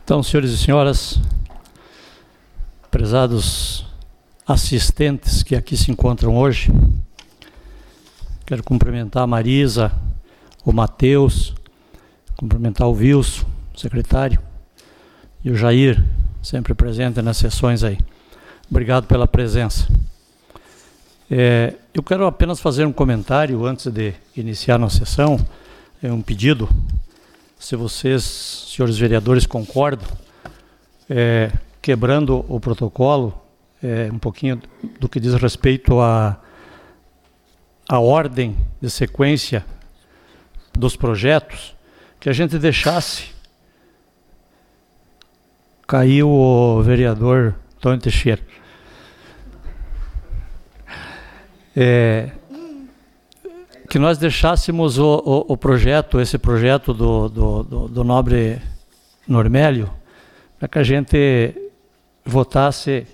Então, senhores e senhoras, prezados assistentes que aqui se encontram hoje, quero cumprimentar a Marisa, o Matheus, cumprimentar o Wilson, secretário, e o Jair, sempre presente nas sessões aí. Obrigado pela presença. Eu quero apenas fazer um comentário antes de iniciar a sessão, um pedido, se vocês, senhores vereadores, concordam, quebrando o protocolo, um pouquinho do que diz respeito à ordem de sequência dos projetos, que a gente deixasse. Caiu o vereador Antônio Teixeira. Que nós deixássemos o projeto, esse projeto do nobre Normélio, para que a gente votasse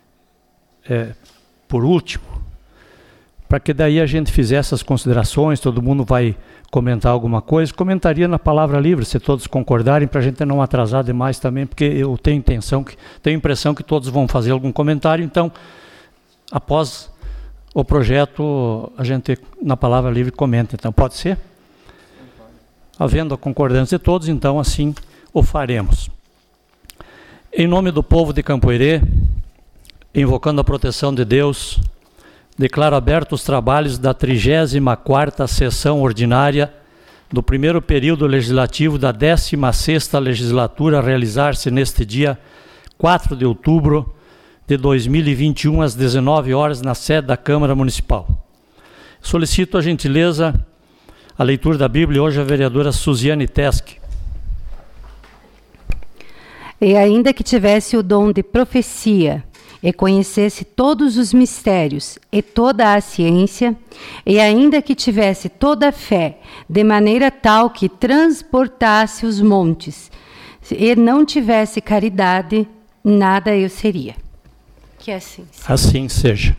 por último, para que daí a gente fizesse as considerações, todo mundo vai comentar alguma coisa, comentaria na palavra livre, se todos concordarem, para a gente não atrasar demais também, porque eu tenho impressão que todos vão fazer algum comentário, então, após o projeto, a gente, na palavra livre, comenta. Então, pode ser? Havendo a concordância de todos, então, assim o faremos. Em nome do povo de Campoerê, invocando a proteção de Deus, declaro abertos os trabalhos da 34ª sessão ordinária do primeiro período legislativo da 16ª legislatura, a realizar-se neste dia 4 de outubro de 2021, às 19 horas, na sede da Câmara Municipal. Solicito a gentileza, a leitura da Bíblia, hoje a vereadora Suziane Teske. E ainda que tivesse o dom de profecia, e conhecesse todos os mistérios e toda a ciência, e ainda que tivesse toda a fé, de maneira tal que transportasse os montes, e não tivesse caridade, nada eu seria. Que assim seja. Assim seja.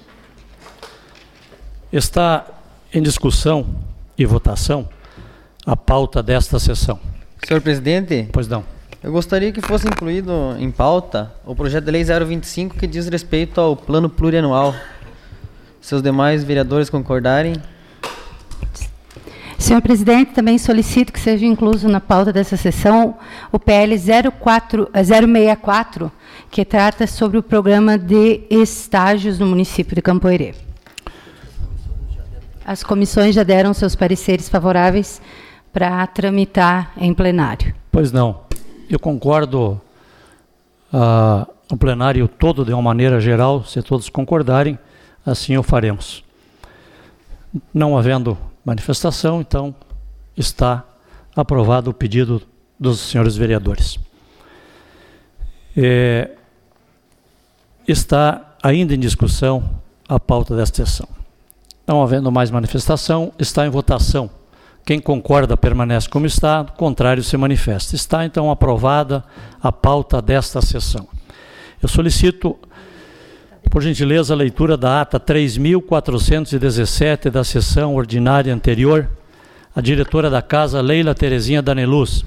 Está em discussão e votação a pauta desta sessão. Senhor presidente? Pois não. Eu gostaria que fosse incluído em pauta o projeto de lei 025, que diz respeito ao plano plurianual. Se os demais vereadores concordarem. Senhor presidente, também solicito que seja incluso na pauta dessa sessão o PL 064, que trata sobre o programa de estágios no município de Campoerê. As comissões já deram seus pareceres favoráveis para tramitar em plenário. Pois não. Eu concordo, o plenário todo, de uma maneira geral, se todos concordarem, assim o faremos. Não havendo manifestação, então está aprovado o pedido dos senhores vereadores. Está ainda em discussão a pauta desta sessão. Não havendo mais manifestação, está em votação. Quem concorda permanece como está, do contrário se manifesta. Está, então, aprovada a pauta desta sessão. Eu solicito, por gentileza, a leitura da ata 3.417 da sessão ordinária anterior, a diretora da Casa, Leila Terezinha Daneluz.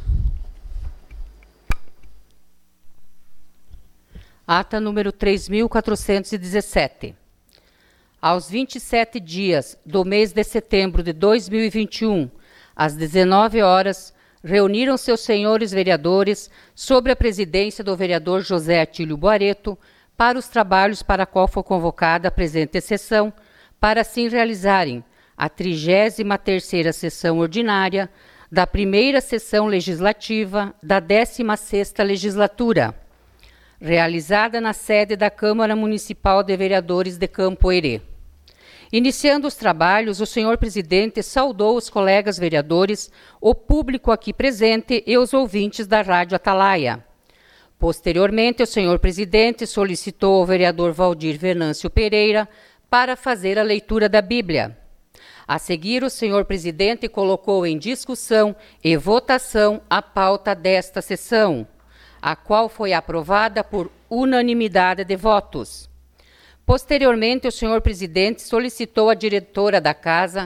Ata número 3.417. Aos 27 dias do mês de setembro de 2021, às 19 horas, reuniram-se os senhores vereadores, sob a presidência do vereador José Atílio Boareto, para os trabalhos para a qual foi convocada a presente sessão, para assim realizarem a 33ª sessão ordinária da primeira sessão legislativa da 16ª legislatura, realizada na sede da Câmara Municipal de Vereadores de Campoerê. Iniciando os trabalhos, o senhor presidente saudou os colegas vereadores, o público aqui presente e os ouvintes da Rádio Atalaia. Posteriormente, o senhor presidente solicitou ao vereador Valdir Venâncio Pereira para fazer a leitura da Bíblia. A seguir, o senhor presidente colocou em discussão e votação a pauta desta sessão, a qual foi aprovada por unanimidade de votos. Posteriormente, o senhor presidente solicitou à diretora da Casa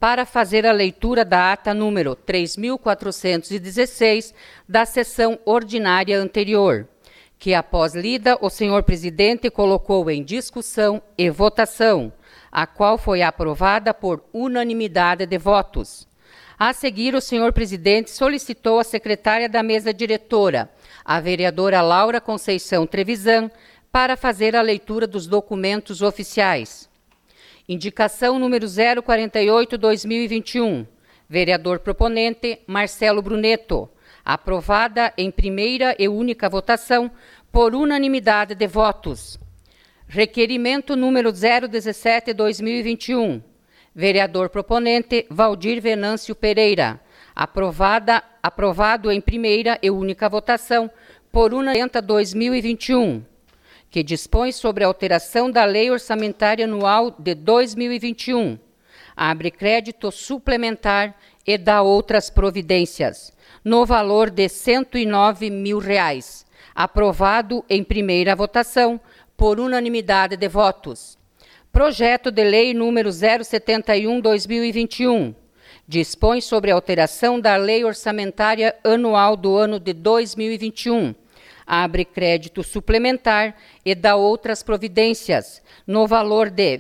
para fazer a leitura da ata número 3.416 da sessão ordinária anterior, que após lida o senhor presidente colocou em discussão e votação, a qual foi aprovada por unanimidade de votos. A seguir, o senhor presidente solicitou à secretária da mesa diretora, a vereadora Laura Conceição Trevisan, para fazer a leitura dos documentos oficiais. Indicação número 048/2021. Vereador proponente, Marcelo Bruneto. Aprovada em primeira e única votação por unanimidade de votos. Requerimento número 017/2021. Vereador proponente, Valdir Venâncio Pereira. Aprovado em primeira e única votação por unanimidade 2021. Que dispõe sobre a alteração da Lei Orçamentária Anual de 2021, abre crédito suplementar e dá outras providências, no valor de R$ 109 mil, aprovado em primeira votação por unanimidade de votos. Projeto de Lei número 071/2021, dispõe sobre a alteração da Lei Orçamentária Anual do ano de 2021, abre crédito suplementar e dá outras providências, no valor de R$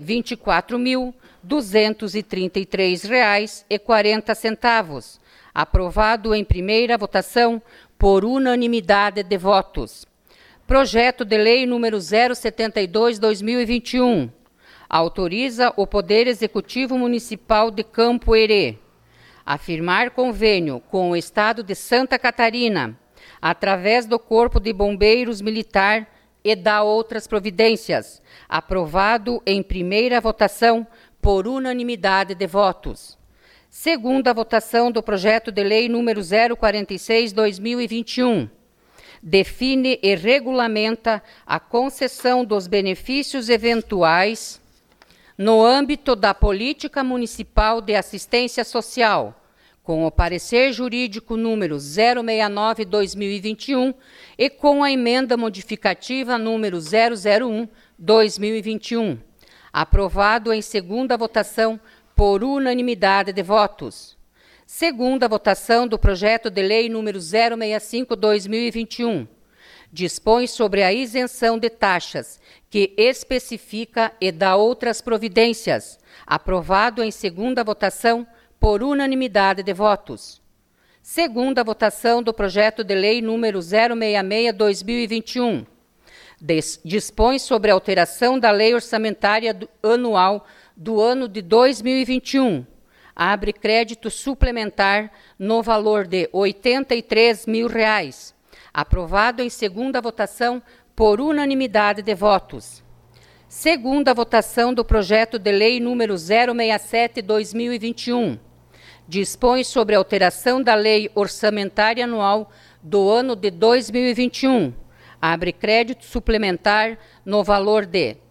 24.233,40, aprovado em primeira votação por unanimidade de votos. Projeto de Lei número 072/2021, autoriza o Poder Executivo Municipal de Campo Herê a firmar convênio com o Estado de Santa Catarina, através do Corpo de Bombeiros Militar e da outras providências, aprovado em primeira votação por unanimidade de votos. Segunda votação do projeto de lei número 046/2021, define e regulamenta a concessão dos benefícios eventuais no âmbito da Política Municipal de Assistência Social, com o parecer jurídico número 069/2021 e com a emenda modificativa número 001/2021, aprovado em segunda votação por unanimidade de votos. Segunda votação do projeto de lei número 065/2021, dispõe sobre a isenção de taxas, que especifica e dá outras providências, aprovado em segunda votação por unanimidade de votos. Segunda votação do projeto de lei número 066/2021. Dispõe sobre a alteração da Lei Orçamentária Anual do ano de 2021. Abre crédito suplementar no valor de R$ 83 mil, aprovado em segunda votação por unanimidade de votos. Segunda votação do projeto de lei número 067/2021. Dispõe sobre a alteração da Lei Orçamentária Anual do ano de 2021. Abre crédito suplementar no valor de R$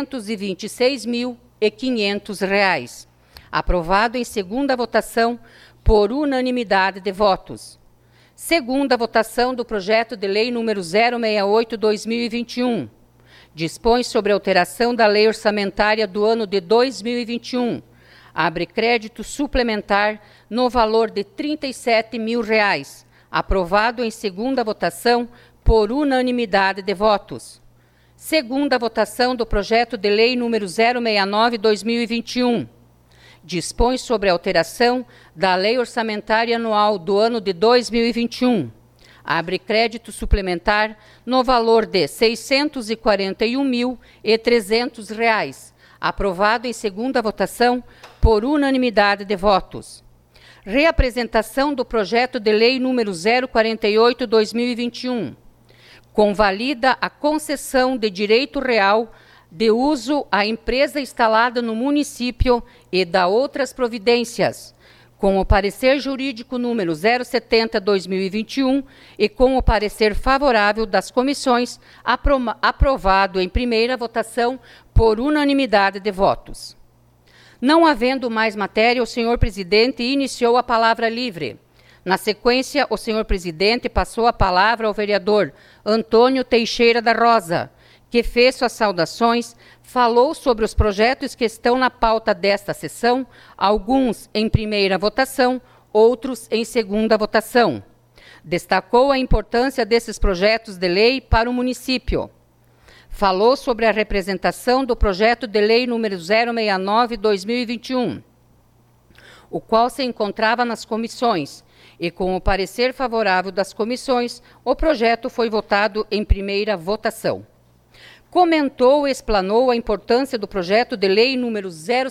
326.500, aprovado em segunda votação por unanimidade de votos. Segunda votação do projeto de lei número 068/2021. Dispõe sobre a alteração da Lei Orçamentária do ano de 2021. Abre crédito suplementar no valor de R$ 37 mil, aprovado em segunda votação por unanimidade de votos. Segunda votação do projeto de lei número 069/2021. Dispõe sobre a alteração da Lei Orçamentária Anual do ano de 2021. Abre crédito suplementar no valor de R$ 641.300, aprovado em segunda votação por unanimidade de votos. Reapresentação do projeto de lei número 048/2021. Convalida a concessão de direito real de uso à empresa instalada no município e dá outras providências, com o parecer jurídico número 070/2021 e com o parecer favorável das comissões, aprovado em primeira votação por unanimidade de votos. Não havendo mais matéria, o senhor presidente iniciou a palavra livre. Na sequência, o senhor presidente passou a palavra ao vereador Antônio Teixeira da Rosa, que fez suas saudações, falou sobre os projetos que estão na pauta desta sessão, alguns em primeira votação, outros em segunda votação. Destacou a importância desses projetos de lei para o município. Falou sobre a representação do projeto de lei número 069/2021, o qual se encontrava nas comissões, e com o parecer favorável das comissões, o projeto foi votado em primeira votação. Comentou e explanou a importância do projeto de lei número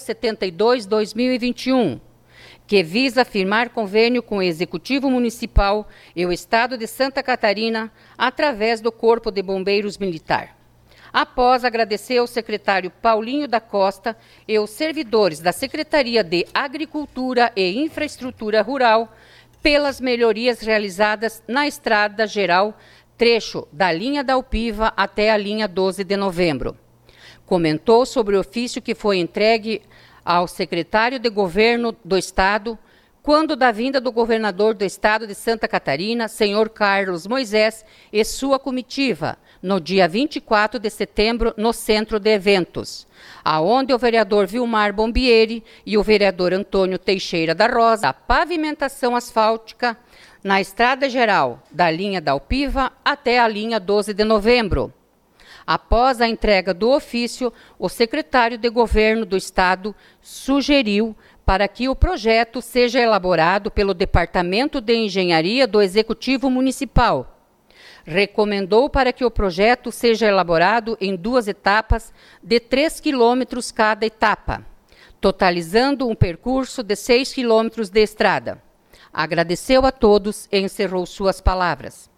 072/2021, que visa firmar convênio com o Executivo Municipal e o Estado de Santa Catarina através do Corpo de Bombeiros Militar. Após agradecer ao secretário Paulinho da Costa e os servidores da Secretaria de Agricultura e Infraestrutura Rural pelas melhorias realizadas na Estrada Geral, trecho da linha da Alpiva até a linha 12 de novembro. Comentou sobre o ofício que foi entregue ao secretário de Governo do Estado, quando da vinda do governador do Estado de Santa Catarina, senhor Carlos Moisés, e sua comitiva, no dia 24 de setembro, no Centro de Eventos, aonde o vereador Vilmar Bombieri e o vereador Antônio Teixeira da Rosa, a pavimentação asfáltica na Estrada Geral, da linha da Alpiva até a linha 12 de novembro. Após a entrega do ofício, o secretário de Governo do Estado sugeriu para que o projeto seja elaborado pelo Departamento de Engenharia do Executivo Municipal. Recomendou para que o projeto seja elaborado em 2 etapas de 3 quilômetros cada etapa, totalizando um percurso de 6 quilômetros de estrada. Agradeceu a todos e encerrou suas palavras.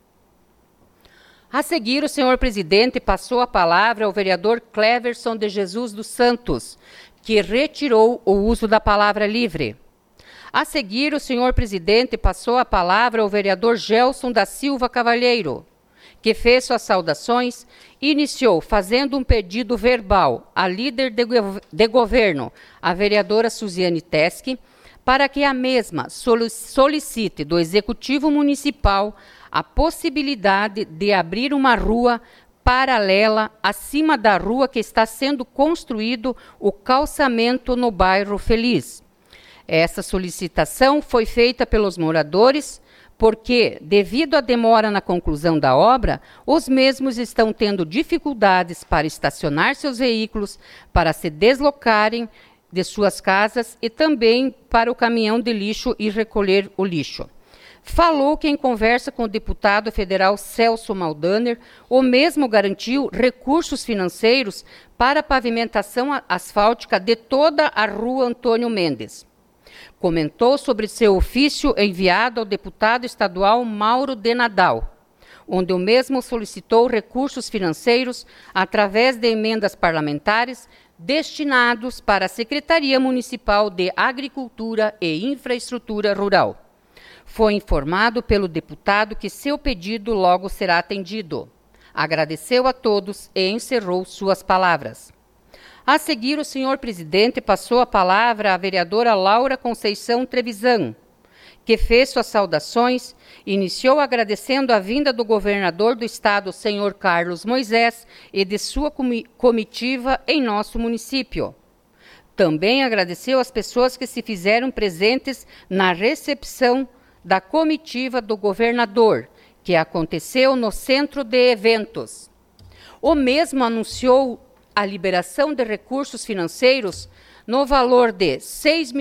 A seguir, o senhor presidente passou a palavra ao vereador Cleverson de Jesus dos Santos, que retirou o uso da palavra livre. A seguir, o senhor presidente passou a palavra ao vereador Gelson da Silva Cavalheiro, que fez suas saudações e iniciou fazendo um pedido verbal à líder de governo, a vereadora Suziane Teske, para que a mesma solicite do Executivo Municipal a possibilidade de abrir uma rua paralela acima da rua que está sendo construído o calçamento no bairro Feliz. Essa solicitação foi feita pelos moradores porque, devido à demora na conclusão da obra, os mesmos estão tendo dificuldades para estacionar seus veículos, para se deslocarem de suas casas e também para o caminhão de lixo ir recolher o lixo. Falou que, em conversa com o deputado federal Celso Maldaner, o mesmo garantiu recursos financeiros para a pavimentação asfáltica de toda a rua Antônio Mendes. Comentou sobre seu ofício enviado ao deputado estadual Mauro de Nadal, onde o mesmo solicitou recursos financeiros através de emendas parlamentares destinados para a Secretaria Municipal de Agricultura e Infraestrutura Rural. Foi informado pelo deputado que seu pedido logo será atendido. Agradeceu a todos e encerrou suas palavras. A seguir, o senhor presidente passou a palavra à vereadora Laura Conceição Trevisan, que fez suas saudações, iniciou agradecendo a vinda do governador do estado, senhor Carlos Moisés, e de sua comitiva em nosso município. Também agradeceu as pessoas que se fizeram presentes na recepção da comitiva do governador, que aconteceu no Centro de Eventos. O mesmo anunciou a liberação de recursos financeiros no valor de R$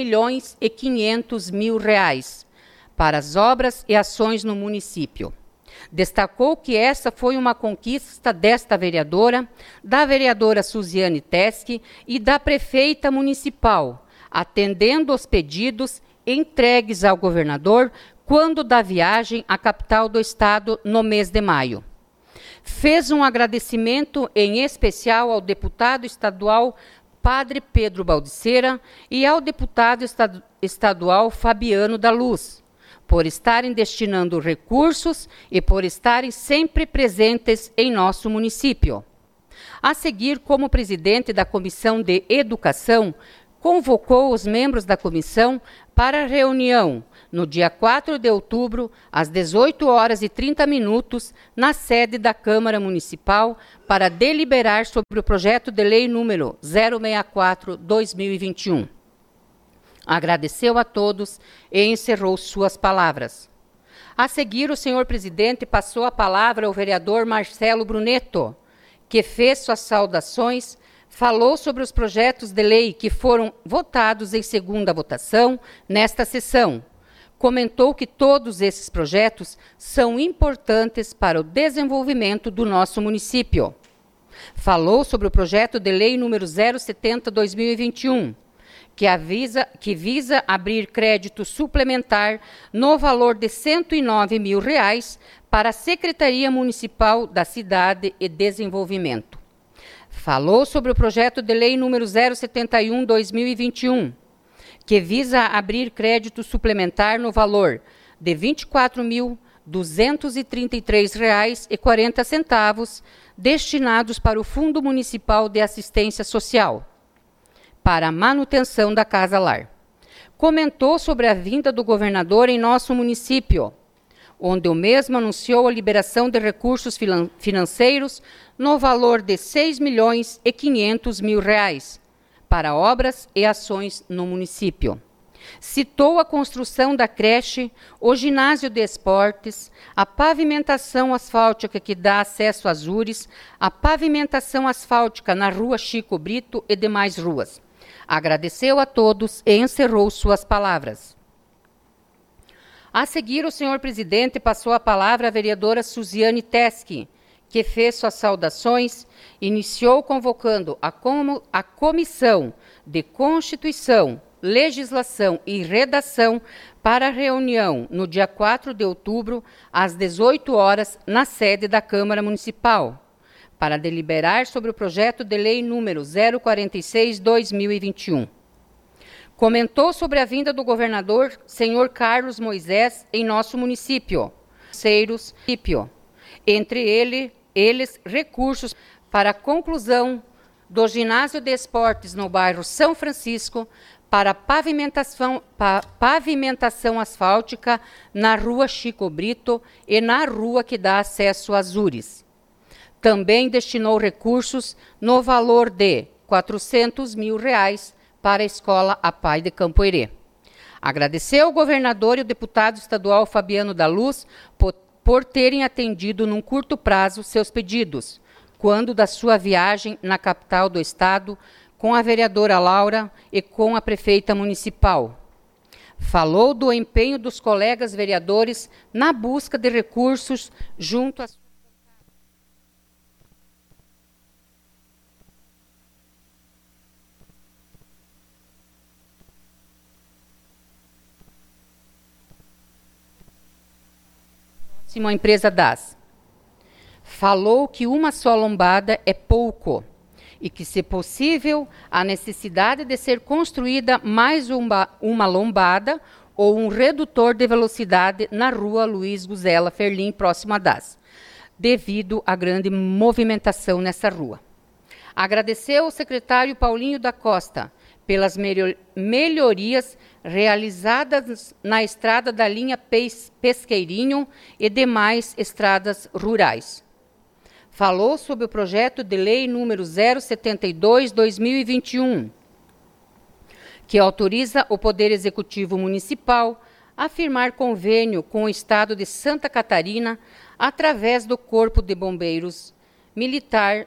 6.500.000 para as obras e ações no município. Destacou que essa foi uma conquista desta vereadora, da vereadora Suziane Teske e da prefeita municipal, atendendo os pedidos entregues ao governador quando da viagem à capital do estado no mês de maio. Fez um agradecimento em especial ao deputado estadual Padre Pedro Baldiceira e ao deputado estadual Fabiano da Luz, por estarem destinando recursos e por estarem sempre presentes em nosso município. A seguir, como presidente da Comissão de Educação, convocou os membros da comissão para a reunião no dia 4 de outubro, às 18h30, na sede da Câmara Municipal, para deliberar sobre o projeto de lei número 064/2021. Agradeceu a todos e encerrou suas palavras. A seguir, o senhor presidente passou a palavra ao vereador Marcelo Brunetto, que fez suas saudações, falou sobre os projetos de lei que foram votados em segunda votação nesta sessão. Comentou que todos esses projetos são importantes para o desenvolvimento do nosso município. Falou sobre o projeto de lei número 070/2021, que visa abrir crédito suplementar no valor de R$ 109 mil para a Secretaria Municipal da Cidade e Desenvolvimento. Falou sobre o projeto de lei número 071/2021, que visa abrir crédito suplementar no valor de R$ 24.233,40 destinados para o Fundo Municipal de Assistência Social, para a manutenção da Casa Lar. Comentou sobre a vinda do governador em nosso município, onde o mesmo anunciou a liberação de recursos financeiros no valor de R$ 6.500.000 para obras e ações no município. Citou a construção da creche, o ginásio de esportes, a pavimentação asfáltica que dá acesso às URIs, a pavimentação asfáltica na Rua Chico Brito e demais ruas. Agradeceu a todos e encerrou suas palavras. A seguir, o senhor presidente passou a palavra à vereadora Suziane Teske, que fez suas saudações, iniciou convocando a Comissão de Constituição, Legislação e Redação para a reunião no dia 4 de outubro, às 18h, na sede da Câmara Municipal, para deliberar sobre o projeto de lei número 046/2021. Comentou sobre a vinda do governador, senhor Carlos Moisés, em nosso município. Entre eles, recursos para a conclusão do ginásio de esportes no bairro São Francisco, para pavimentação asfáltica na Rua Chico Brito e na rua que dá acesso às URIs. Também destinou recursos no valor de R$ 400 mil para a Escola APAI de Campoerê. Agradeceu ao governador e ao deputado estadual Fabiano da Luz por terem atendido num curto prazo seus pedidos, quando da sua viagem na capital do estado, com a vereadora Laura e com a prefeita municipal. Falou do empenho dos colegas vereadores na busca de recursos junto às a empresa DAS. Falou que uma só lombada é pouco e que, se possível, a necessidade de ser construída mais uma lombada ou um redutor de velocidade na rua Luiz Guzela Ferlim, próximo a DAS, devido à grande movimentação nessa rua. Agradeceu ao secretário Paulinho da Costa pelas melhorias realizadas na estrada da linha Pesqueirinho e demais estradas rurais. Falou sobre o projeto de lei número 072/2021, que autoriza o Poder Executivo Municipal a firmar convênio com o Estado de Santa Catarina através do Corpo de Bombeiros Militar.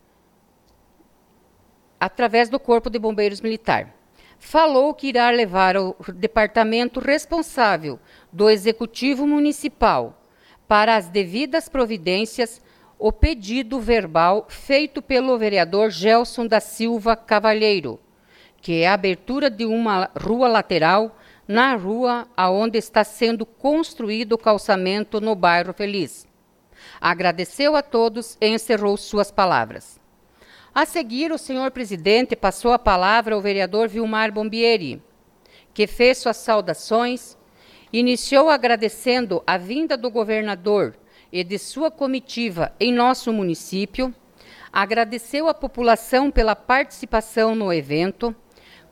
Falou que irá levar ao departamento responsável do Executivo Municipal para as devidas providências o pedido verbal feito pelo vereador Gelson da Silva Cavalheiro, que é a abertura de uma rua lateral na rua aonde está sendo construído o calçamento no bairro Feliz. Agradeceu a todos e encerrou suas palavras. A seguir, o senhor presidente passou a palavra ao vereador Vilmar Bombieri, que fez suas saudações, iniciou agradecendo a vinda do governador e de sua comitiva em nosso município, agradeceu à população pela participação no evento,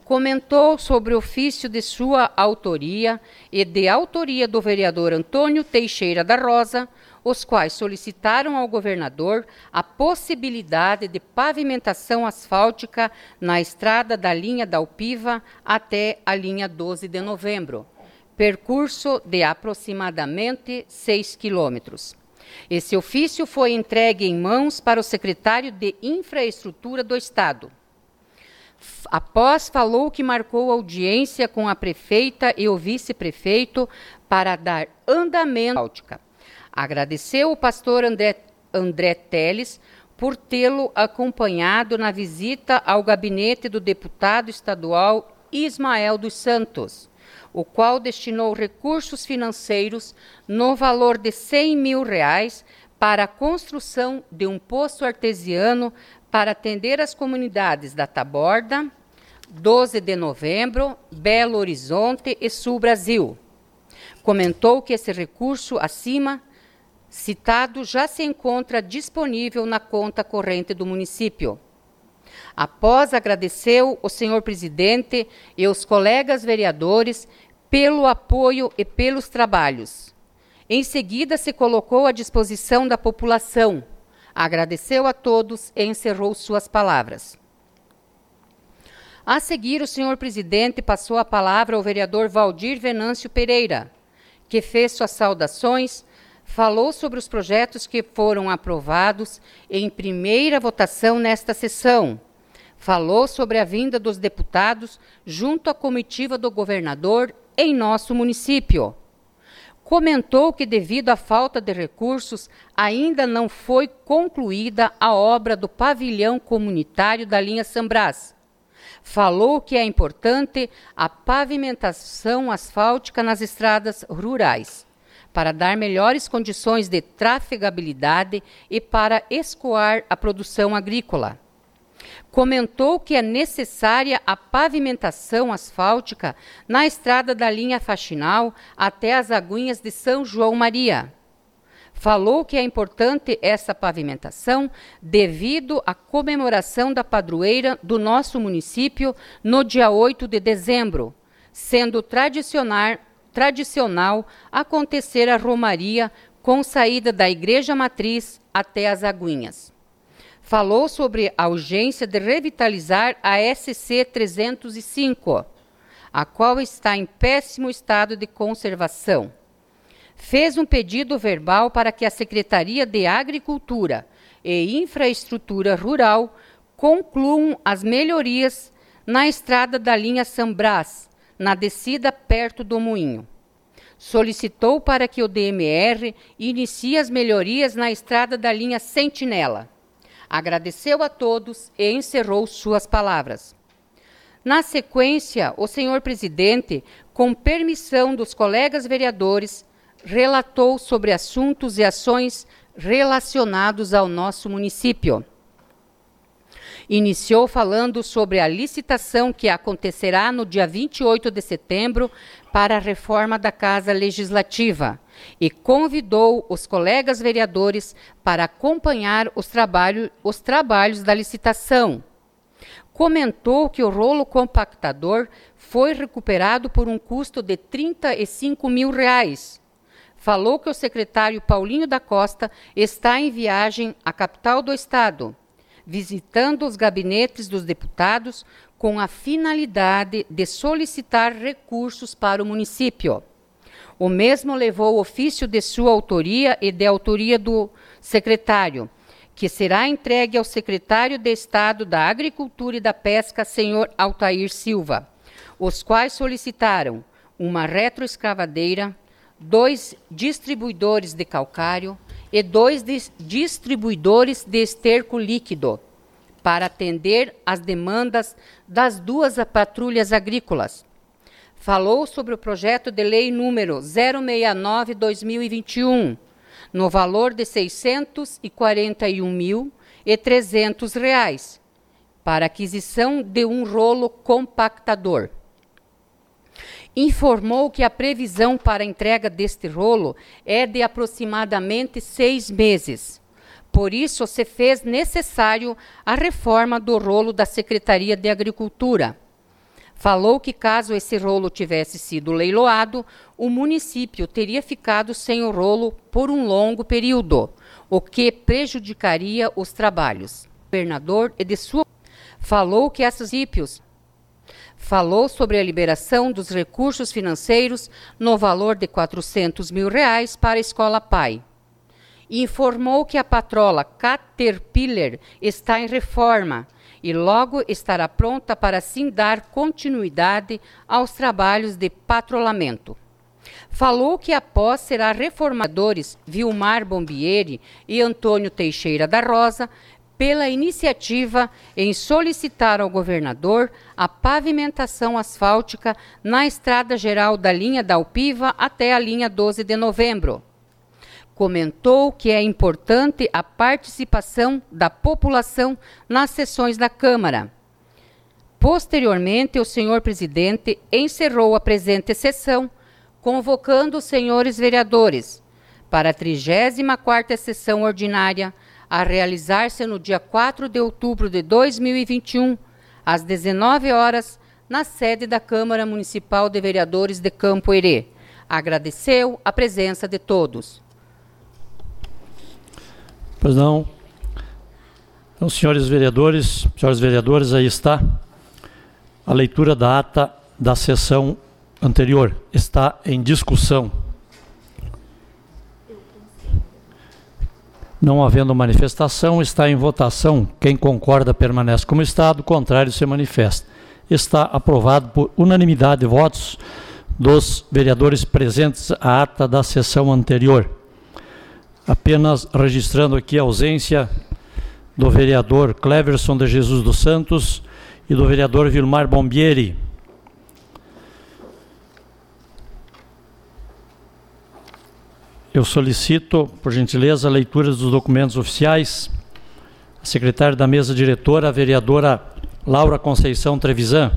comentou sobre o ofício de sua autoria e de autoria do vereador Antônio Teixeira da Rosa, os quais solicitaram ao governador a possibilidade de pavimentação asfáltica na estrada da linha da Alpiva até a linha 12 de novembro, percurso de aproximadamente 6 quilômetros. Esse ofício foi entregue em mãos para o secretário de Infraestrutura do Estado. Após falou que marcou audiência com a prefeita e o vice-prefeito para dar andamento à asfáltica. Agradeceu o pastor André Teles por tê-lo acompanhado na visita ao gabinete do deputado estadual Ismael dos Santos, o qual destinou recursos financeiros no valor de R$100 mil para a construção de um poço artesiano para atender as comunidades da Taborda, 12 de novembro, Belo Horizonte e Sul Brasil. Comentou que esse recurso acima citado já se encontra disponível na conta corrente do município. Após agradeceu o senhor presidente e os colegas vereadores pelo apoio e pelos trabalhos. Em seguida, se colocou à disposição da população, agradeceu a todos e encerrou suas palavras. A seguir, o senhor presidente passou a palavra ao vereador Valdir Venâncio Pereira, que fez suas saudações, falou sobre os projetos que foram aprovados em primeira votação nesta sessão, falou sobre a vinda dos deputados junto à comitiva do governador em nosso município. Comentou que, devido à falta de recursos, ainda não foi concluída a obra do pavilhão comunitário da linha Sambrás. Falou que é importante a pavimentação asfáltica nas estradas rurais, para dar melhores condições de trafegabilidade e para escoar a produção agrícola. Comentou que é necessária a pavimentação asfáltica na estrada da linha Faxinal até as Aguinhas de São João Maria. Falou que é importante essa pavimentação devido à comemoração da padroeira do nosso município no dia 8 de dezembro, sendo tradicional acontecer a romaria com saída da Igreja Matriz até as Aguinhas. Falou sobre a urgência de revitalizar a SC 305, a qual está em péssimo estado de conservação. Fez um pedido verbal para que a Secretaria de Agricultura e Infraestrutura Rural concluam as melhorias na estrada da linha Sambrás, na descida perto do Moinho. Solicitou para que o DMR inicie as melhorias na estrada da linha Sentinela. Agradeceu a todos e encerrou suas palavras. Na sequência, o senhor presidente, com permissão dos colegas vereadores, relatou sobre assuntos e ações relacionados ao nosso município. Iniciou falando sobre a licitação que acontecerá no dia 28 de setembro para a reforma da Casa Legislativa e convidou os colegas vereadores para acompanhar os trabalhos da licitação. Comentou que o rolo compactador foi recuperado por um custo de R$35 mil. Falou que o secretário Paulinho da Costa está em viagem à capital do estado, visitando os gabinetes dos deputados com a finalidade de solicitar recursos para o município. O mesmo levou ofício de sua autoria e de autoria do secretário, que será entregue ao secretário de Estado da Agricultura e da Pesca, senhor Altair Silva, os quais solicitaram uma retroescavadeira, 2 distribuidores de calcário e 2 distribuidores de esterco líquido, para atender às demandas das 2 patrulhas agrícolas. Falou sobre o projeto de lei número 069/2021, no valor de R$ 641.300, para aquisição de um rolo compactador. Informou que a previsão para a entrega deste rolo é de aproximadamente 6 meses. Por isso, se fez necessário a reforma do rolo da Secretaria de Agricultura. Falou que caso esse rolo tivesse sido leiloado, o município teria ficado sem o rolo por um longo período, o que prejudicaria os trabalhos. O governador e de sua falou que esses municípios falou sobre a liberação dos recursos financeiros no valor de R$400 mil para a Escola Pai. Informou que a patrola Caterpillar está em reforma e logo estará pronta para assim dar continuidade aos trabalhos de patrulhamento. Falou que após será reformadores Vilmar Bombieri e Antônio Teixeira da Rosa pela iniciativa em solicitar ao governador a pavimentação asfáltica na estrada geral da linha da Alpiva até a linha 12 de novembro. Comentou que é importante a participação da população nas sessões da Câmara. Posteriormente, o senhor presidente encerrou a presente sessão, convocando os senhores vereadores para a 34ª sessão ordinária, a realizar-se no dia 4 de outubro de 2021, às 19 horas, na sede da Câmara Municipal de Vereadores de Campo Herê. Agradeceu a presença de todos. Pois não. Então, senhores vereadores, senhoras vereadoras, aí está a leitura da ata da sessão anterior. Está em discussão. Não havendo manifestação, está em votação. Quem concorda permanece como está, do contrário se manifesta. Está aprovado por unanimidade de votos dos vereadores presentes à ata da sessão anterior. Apenas registrando aqui a ausência do vereador Cleverson de Jesus dos Santos e do vereador Vilmar Bombieri. Eu solicito, por gentileza, a leitura dos documentos oficiais. A secretária da mesa diretora, a vereadora Laura Conceição Trevisan.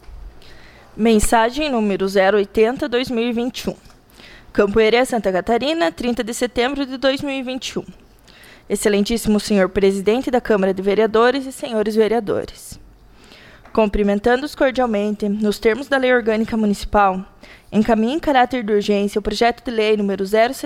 Mensagem número 080-2021. Campo Herê, Santa Catarina, 30 de setembro de 2021. Excelentíssimo senhor presidente da Câmara de Vereadores e senhores vereadores. Cumprimentando-os cordialmente, nos termos da Lei Orgânica Municipal, encaminho em caráter de urgência o projeto de lei número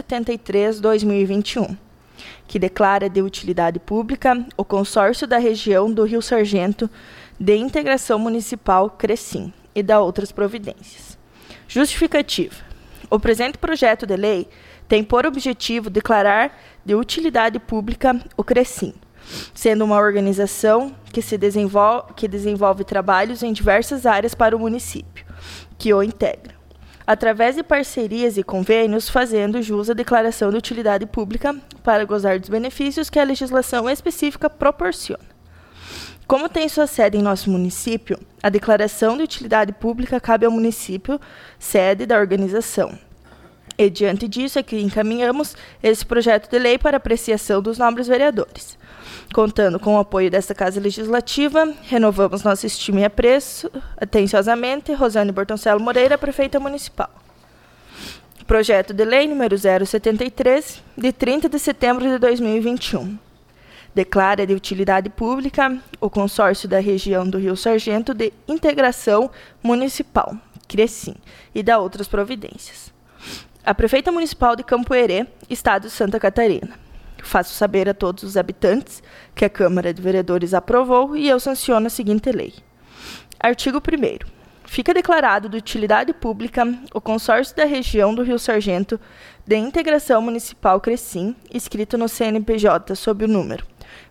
073/2021, que declara de utilidade pública o consórcio da região do Rio Sargento de integração municipal Crescim e da outras providências. Justificativa. O presente projeto de lei tem por objetivo declarar de utilidade pública o Crescim, sendo uma organização que desenvolve trabalhos em diversas áreas para o município, que o integram, através de parcerias e convênios, fazendo jus à declaração de utilidade pública para gozar dos benefícios que a legislação específica proporciona. Como tem sua sede em nosso município, a declaração de utilidade pública cabe ao município, sede da organização. E, diante disso, é que encaminhamos esse projeto de lei para apreciação dos nobres vereadores. Contando com o apoio desta Casa Legislativa, renovamos nossa estima e apreço, atenciosamente, Rosane Bortoncelo Moreira, Prefeita Municipal. Projeto de Lei número 073, de 30 de setembro de 2021. Declara de utilidade pública o consórcio da região do Rio Sargento de integração municipal, Crescim, e da outras providências. A Prefeita Municipal de Campo Herê, Estado de Santa Catarina. Faço saber a todos os habitantes que a Câmara de Vereadores aprovou e eu sanciono a seguinte lei. Artigo 1º. Fica declarado de utilidade pública o consórcio da região do Rio Sargento de integração municipal Crescim, inscrito no CNPJ sob o número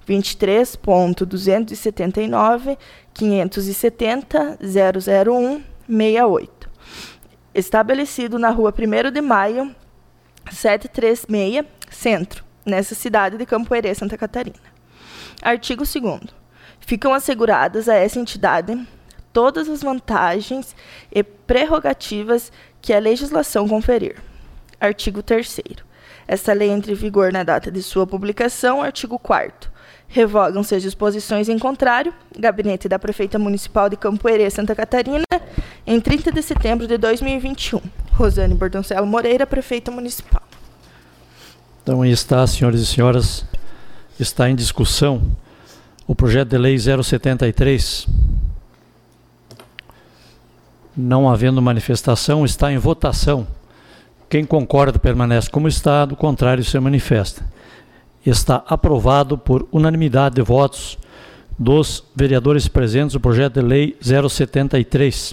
23.279.570.001.68, estabelecido na rua 1º de Maio, 736, Centro, nessa cidade de Campo Herê, Santa Catarina. Artigo 2º. Ficam asseguradas a essa entidade todas as vantagens e prerrogativas que a legislação conferir. Artigo 3º. Esta lei entra em vigor na data de sua publicação. Artigo 4º. Revogam-se as disposições em contrário. Gabinete da Prefeita Municipal de Campo Herê, Santa Catarina, em 30 de setembro de 2021. Rosane Bortoncelo Moreira, Prefeita Municipal. Então, aí está, senhores e senhoras, está em discussão o projeto de lei 073. Não havendo manifestação, está em votação. Quem concorda permanece como está, do contrário se manifesta. Está aprovado por unanimidade de votos dos vereadores presentes o projeto de lei 073.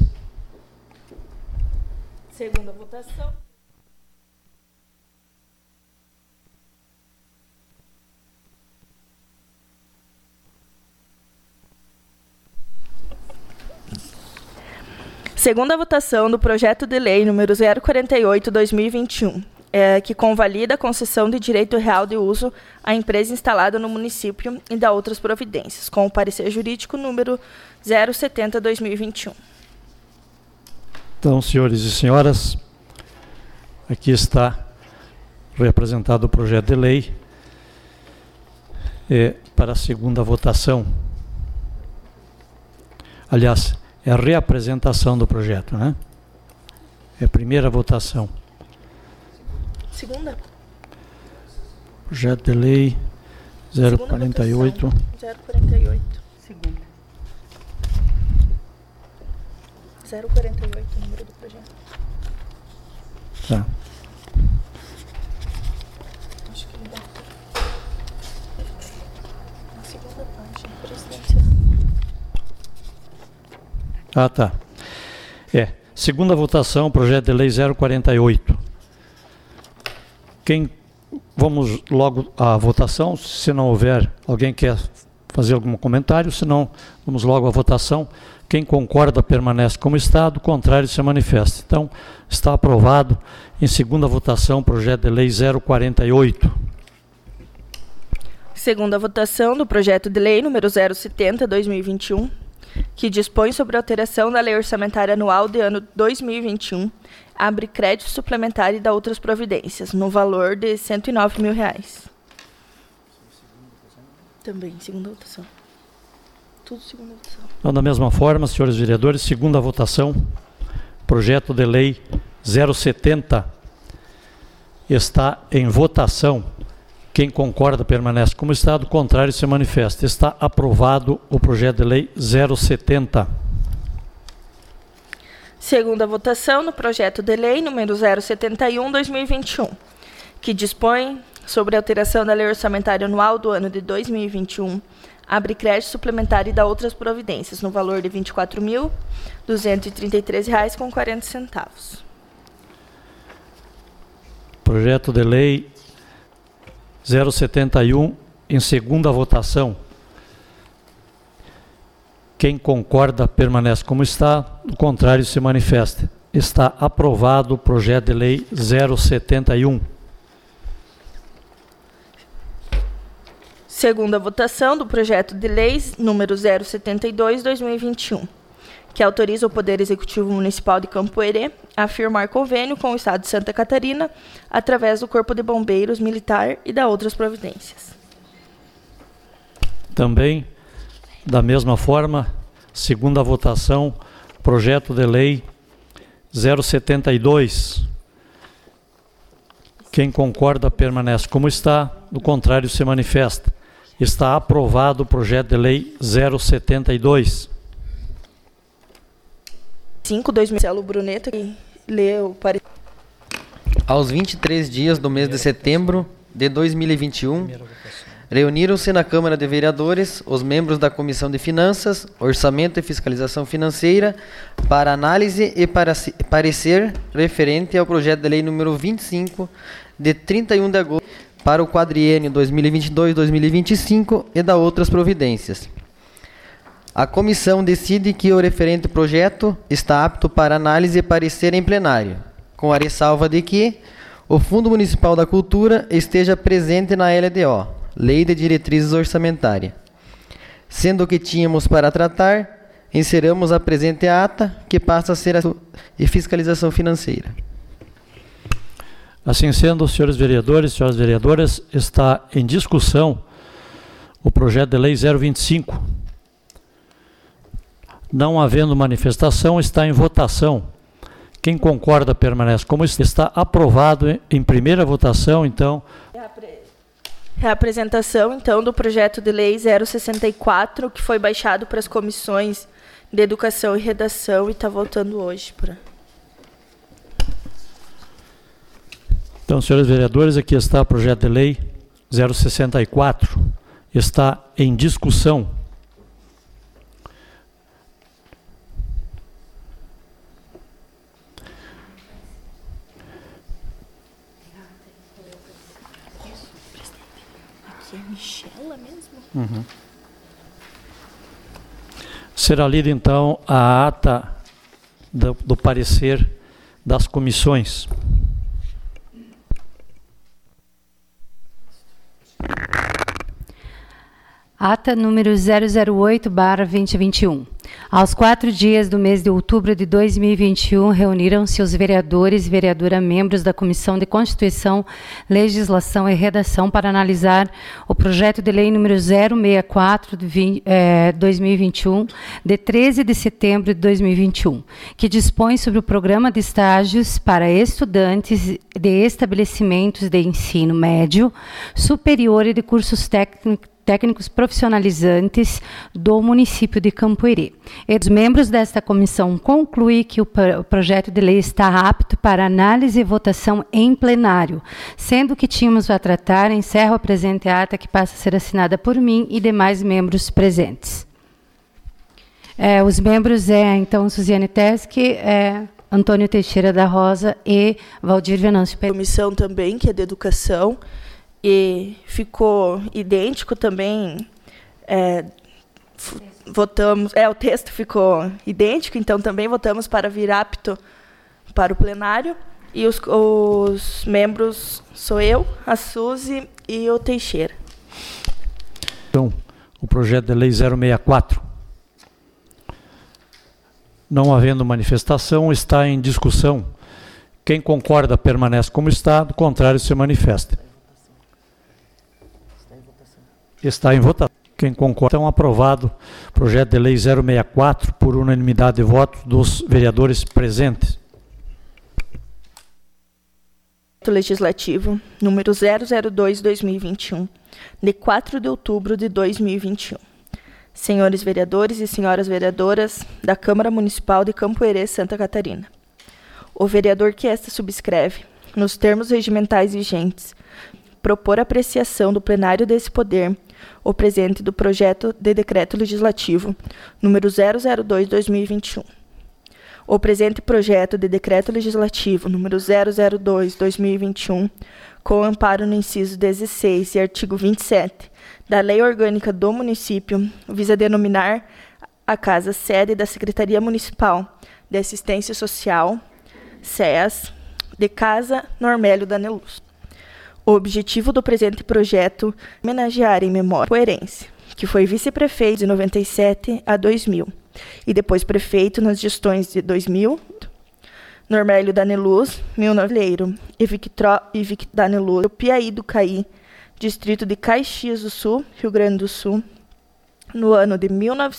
Segunda votação. Segunda votação do projeto de lei número 048/2021, que convalida a concessão de direito real de uso à empresa instalada no município e dá outras providências, com o parecer jurídico número 070/2021. Então, senhores e senhoras, aqui está representado o projeto de lei para a segunda votação. Aliás, é a reapresentação do projeto, né? É a primeira votação. Segunda? Projeto de lei 048. 048. Segunda. 048, o número do projeto. Tá. Acho que ele deve ter. Na segunda página, presidência. Ah, tá. Segunda votação, projeto de lei 048. Vamos logo à votação, se não houver alguém quer fazer algum comentário, se não, vamos logo à votação. Quem concorda permanece como está, do contrário se manifesta. Então, está aprovado em segunda votação, projeto de lei 048. Segunda votação do projeto de lei número 070/2021, que dispõe sobre a alteração da lei orçamentária anual de ano 2021, abre crédito suplementar e dá outras providências, no valor de R$ 109 mil. Também, segunda votação. Tudo segunda votação. Então, da mesma forma, senhores vereadores, segunda votação, projeto de lei 070 está em votação. Quem concorda permanece como está, do contrário se manifesta. Está aprovado o projeto de lei 070. Segunda votação no projeto de lei número 071/2021, que dispõe sobre a alteração da lei orçamentária anual do ano de 2021, abre crédito suplementar e dá outras providências, no valor de R$ 24.233,40. Projeto de lei 071 em segunda votação. Quem concorda permanece como está, do contrário se manifesta. Está aprovado o projeto de lei 071. Segunda votação do projeto de lei número 072/2021, que autoriza o Poder Executivo Municipal de Campo Herê a firmar convênio com o Estado de Santa Catarina através do Corpo de Bombeiros Militar e da outras providências. Também, da mesma forma, segunda votação, projeto de lei 072. Quem concorda permanece como está, do contrário se manifesta. Está aprovado o projeto de lei 072. 5/2000, Marcelo Bruneta, que leu o parecer. Aos 23 dias do mês de setembro de 2021, reuniram-se na Câmara de Vereadores os membros da Comissão de Finanças, Orçamento e Fiscalização Financeira para análise e parecer referente ao projeto de lei número 25, de 31 de agosto, para o quadriênio 2022-2025 e da outras providências. A comissão decide que o referente projeto está apto para análise e parecer em plenário, com a ressalva de que o Fundo Municipal da Cultura esteja presente na LDO, Lei de Diretrizes Orçamentárias. Sendo que tínhamos para tratar, inseramos a presente ata, que passa a ser a fiscalização financeira. Assim sendo, senhores vereadores, senhoras vereadoras, está em discussão o projeto de lei 025. Não havendo manifestação, está em votação. Quem concorda permanece como está aprovado em primeira votação, então. Reapresentação, então, do projeto de lei 064, que foi baixado para as comissões de Educação e Redação e está voltando hoje para... Então, senhores vereadores, aqui está o projeto de lei 064, está em discussão. Aqui é Michela mesmo? Uhum. Será lida, então, a ata do parecer das comissões. Ata número 008/2021. Aos 4 dias do mês de outubro de 2021, reuniram-se os vereadores e vereadora membros da Comissão de Constituição, Legislação e Redação para analisar o projeto de lei número 064 de 2021, de 13 de setembro de 2021, que dispõe sobre o programa de estágios para estudantes de estabelecimentos de ensino médio, superior e de cursos técnicos profissionalizantes do município de Campoerê. E os membros desta comissão concluem que o projeto de lei está apto para análise e votação em plenário, sendo que tínhamos a tratar, encerro a presente ata que passa a ser assinada por mim e demais membros presentes. Os membros então, Suziane Teschi, Antônio Teixeira da Rosa e Valdir Venâncio Pereira. Comissão também, que é de Educação, e ficou idêntico também, votamos, o texto ficou idêntico, então também votamos para vir apto para o plenário, e os membros sou eu, a Suzy e o Teixeira. Então, o projeto de lei 064. Não havendo manifestação, está em discussão. Quem concorda permanece como está, do contrário se manifesta. Está em votação. Quem concorda, então, aprovado o projeto de lei 064 por unanimidade de votos dos vereadores presentes. Legislativo número 002/2021, de 4 de outubro de 2021. Senhores vereadores e senhoras vereadoras da Câmara Municipal de Campoerê, Santa Catarina. O vereador que esta subscreve, nos termos regimentais vigentes, propor apreciação do plenário desse poder o presente do projeto de decreto legislativo número 002/2021. O presente projeto de decreto legislativo número 002/2021, com amparo no inciso 16 e artigo 27 da Lei Orgânica do Município, visa denominar a casa sede da Secretaria Municipal de Assistência Social, SEAS, de Casa Normélio Daneluz. O objetivo do presente projeto é homenagear em memória Poerense, que foi vice-prefeito de 97 a 2000, e depois prefeito nas gestões de 2000, Normélio Daneluz, Milnoleiro e Vic Daneluz, Piaí do Caí, distrito de Caxias do Sul, Rio Grande do Sul, no ano de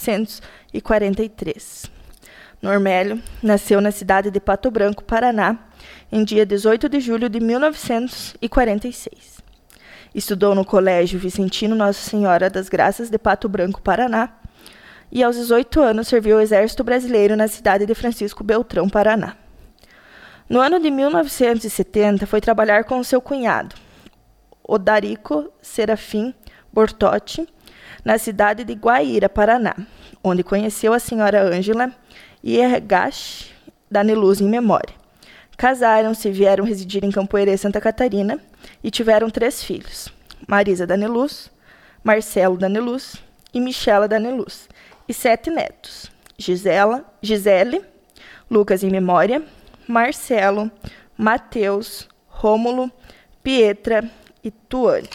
1943. Normélio nasceu na cidade de Pato Branco, Paraná, em dia 18 de julho de 1946. Estudou no Colégio Vicentino Nossa Senhora das Graças de Pato Branco, Paraná, e aos 18 anos serviu o Exército Brasileiro na cidade de Francisco Beltrão, Paraná. No ano de 1970, foi trabalhar com seu cunhado, Odarico Serafim Bortotti, na cidade de Guaíra, Paraná, onde conheceu a senhora Ângela Iergash Daneluz em memória. Casaram-se e vieram residir em Campoerê, Santa Catarina, e tiveram 3 filhos, Marisa Daneluz, Marcelo Daneluz e Michela Daneluz, e 7 netos, Gisele, Lucas em memória, Marcelo, Mateus, Rômulo, Pietra e Tuane.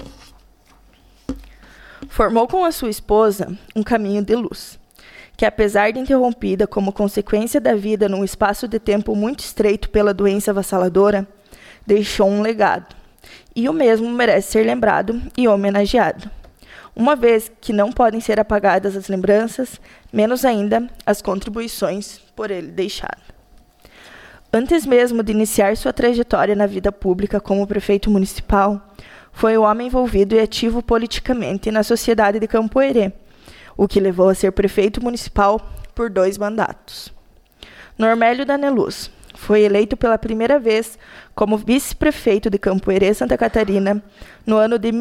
Formou com a sua esposa um caminho de luz, que apesar de interrompida como consequência da vida num espaço de tempo muito estreito pela doença avassaladora, deixou um legado, e o mesmo merece ser lembrado e homenageado. Uma vez que não podem ser apagadas as lembranças, menos ainda as contribuições por ele deixado. Antes mesmo de iniciar sua trajetória na vida pública como prefeito municipal, foi um homem envolvido e ativo politicamente na sociedade de Campoerê, o que levou a ser prefeito municipal por 2 mandatos. Normélio Daneluz foi eleito pela primeira vez como vice-prefeito de Campo Herê, Santa Catarina, no ano de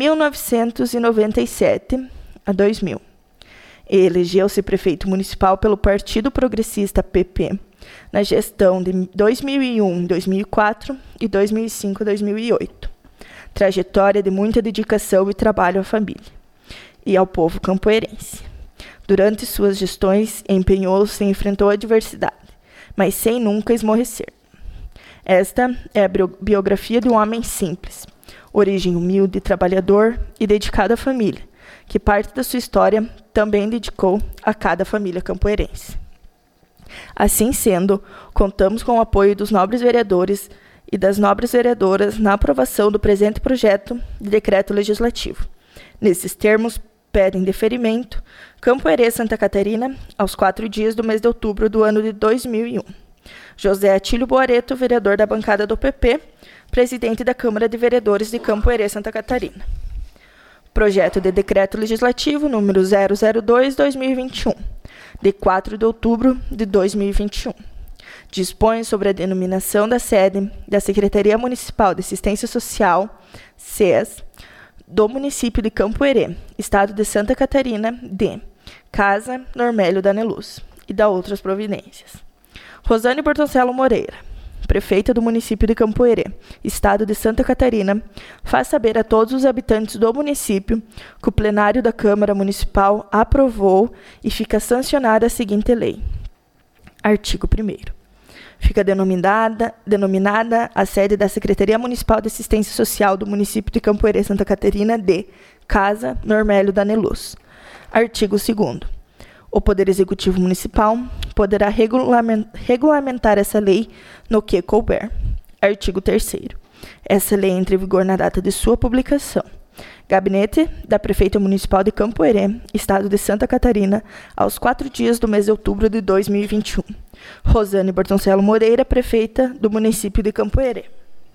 1997 a 2000. E elegeu-se prefeito municipal pelo Partido Progressista PP, na gestão de 2001, 2004 e 2005, 2008. Trajetória de muita dedicação e trabalho à família e ao povo campoerense. Durante suas gestões, empenhou-se e enfrentou a adversidade, mas sem nunca esmorecer. Esta é a biografia de um homem simples, origem humilde, trabalhador e dedicado à família, que parte da sua história também dedicou a cada família campoerense. Assim sendo, contamos com o apoio dos nobres vereadores e das nobres vereadoras na aprovação do presente projeto de decreto legislativo. Nesses termos, pedem deferimento Campo Herê, Santa Catarina, aos 4 dias do mês de outubro do ano de 2001. José Atílio Boareto, vereador da bancada do PP, presidente da Câmara de Vereadores de Campo Herê, Santa Catarina. Projeto de Decreto Legislativo número 002/2021, de 4 de outubro de 2021. Dispõe sobre a denominação da sede da Secretaria Municipal de Assistência Social, SEAS, do município de Campo Herê, estado de Santa Catarina, de Casa Normélio Daneluz, e da outras providências. Rosane Bortoncello Moreira, prefeita do município de Campo Herê, estado de Santa Catarina, faz saber a todos os habitantes do município que o plenário da Câmara Municipal aprovou e fica sancionada a seguinte lei. Artigo 1º. Fica denominada a sede da Secretaria Municipal de Assistência Social do município de Campo Herê, Santa Catarina, de Casa Normélio Daneluz. Artigo 2º. O Poder Executivo Municipal poderá regulamentar essa lei no que couber. Artigo 3º. Essa lei entra em vigor na data de sua publicação. Gabinete da Prefeita Municipal de Campo Herê, Estado de Santa Catarina, aos 4 dias do mês de outubro de 2021. Rosane Bortoncello Moreira, Prefeita do município de Campo Herê.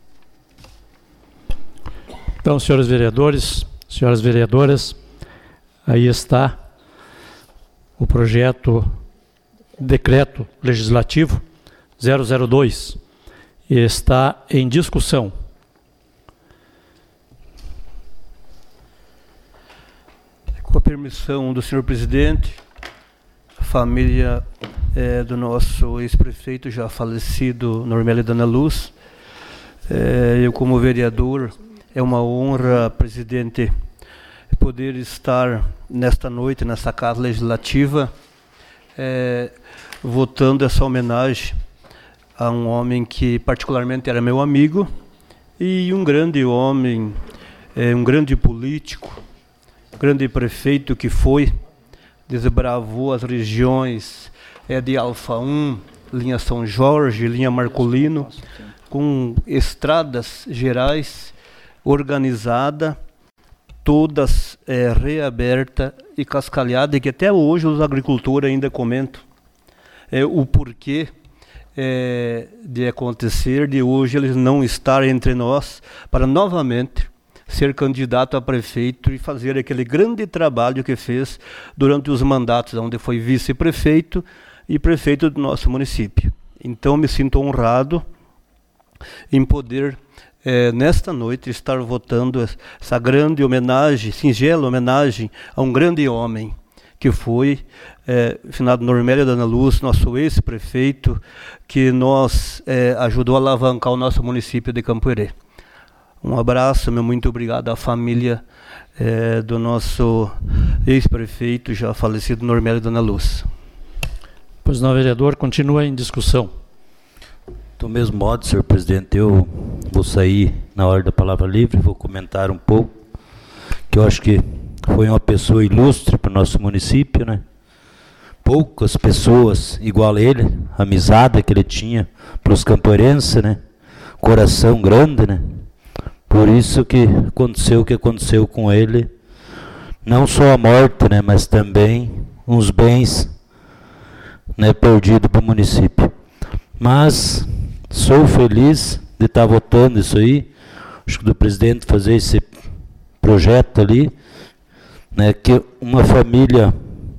Então, senhores vereadores, senhoras vereadoras, aí está o projeto Decreto Legislativo 002. Está em discussão. Com a permissão do senhor presidente, a família do nosso ex-prefeito já falecido, Normélio Daneluz, eu como vereador, é uma honra, presidente, poder estar nesta noite, nessa Casa Legislativa, votando essa homenagem a um homem que particularmente era meu amigo e um grande homem, um grande político, grande prefeito que foi, desbravou as regiões de Alfa 1, linha São Jorge, linha Marcolino, com estradas gerais, organizada, todas reaberta e cascalhada, e que até hoje os agricultores ainda comentam o porquê de acontecer, de hoje eles não estarem entre nós, para novamente ser candidato a prefeito e fazer aquele grande trabalho que fez durante os mandatos, onde foi vice-prefeito e prefeito do nosso município. Então, me sinto honrado em poder, nesta noite, estar votando essa grande homenagem, singela homenagem a um grande homem, que foi finado Normélio Daneluz, nosso ex-prefeito, que nos ajudou a alavancar o nosso município de Campo Herê. Um abraço, muito obrigado à família do nosso ex-prefeito, já falecido Normélio Daneluz. Pois não, vereador, continua em discussão. Do mesmo modo, senhor presidente, eu vou sair na hora da palavra livre, vou comentar um pouco, que eu acho que foi uma pessoa ilustre para o nosso município, né? Poucas pessoas igual a ele, a amizade que ele tinha para os campoerenses, né? Coração grande, né? Por isso que aconteceu o que aconteceu com ele, não só a morte, né, mas também uns bens, né, perdidos para o município. Mas sou feliz de estar votando isso aí, acho que do presidente fazer esse projeto ali, né, que uma família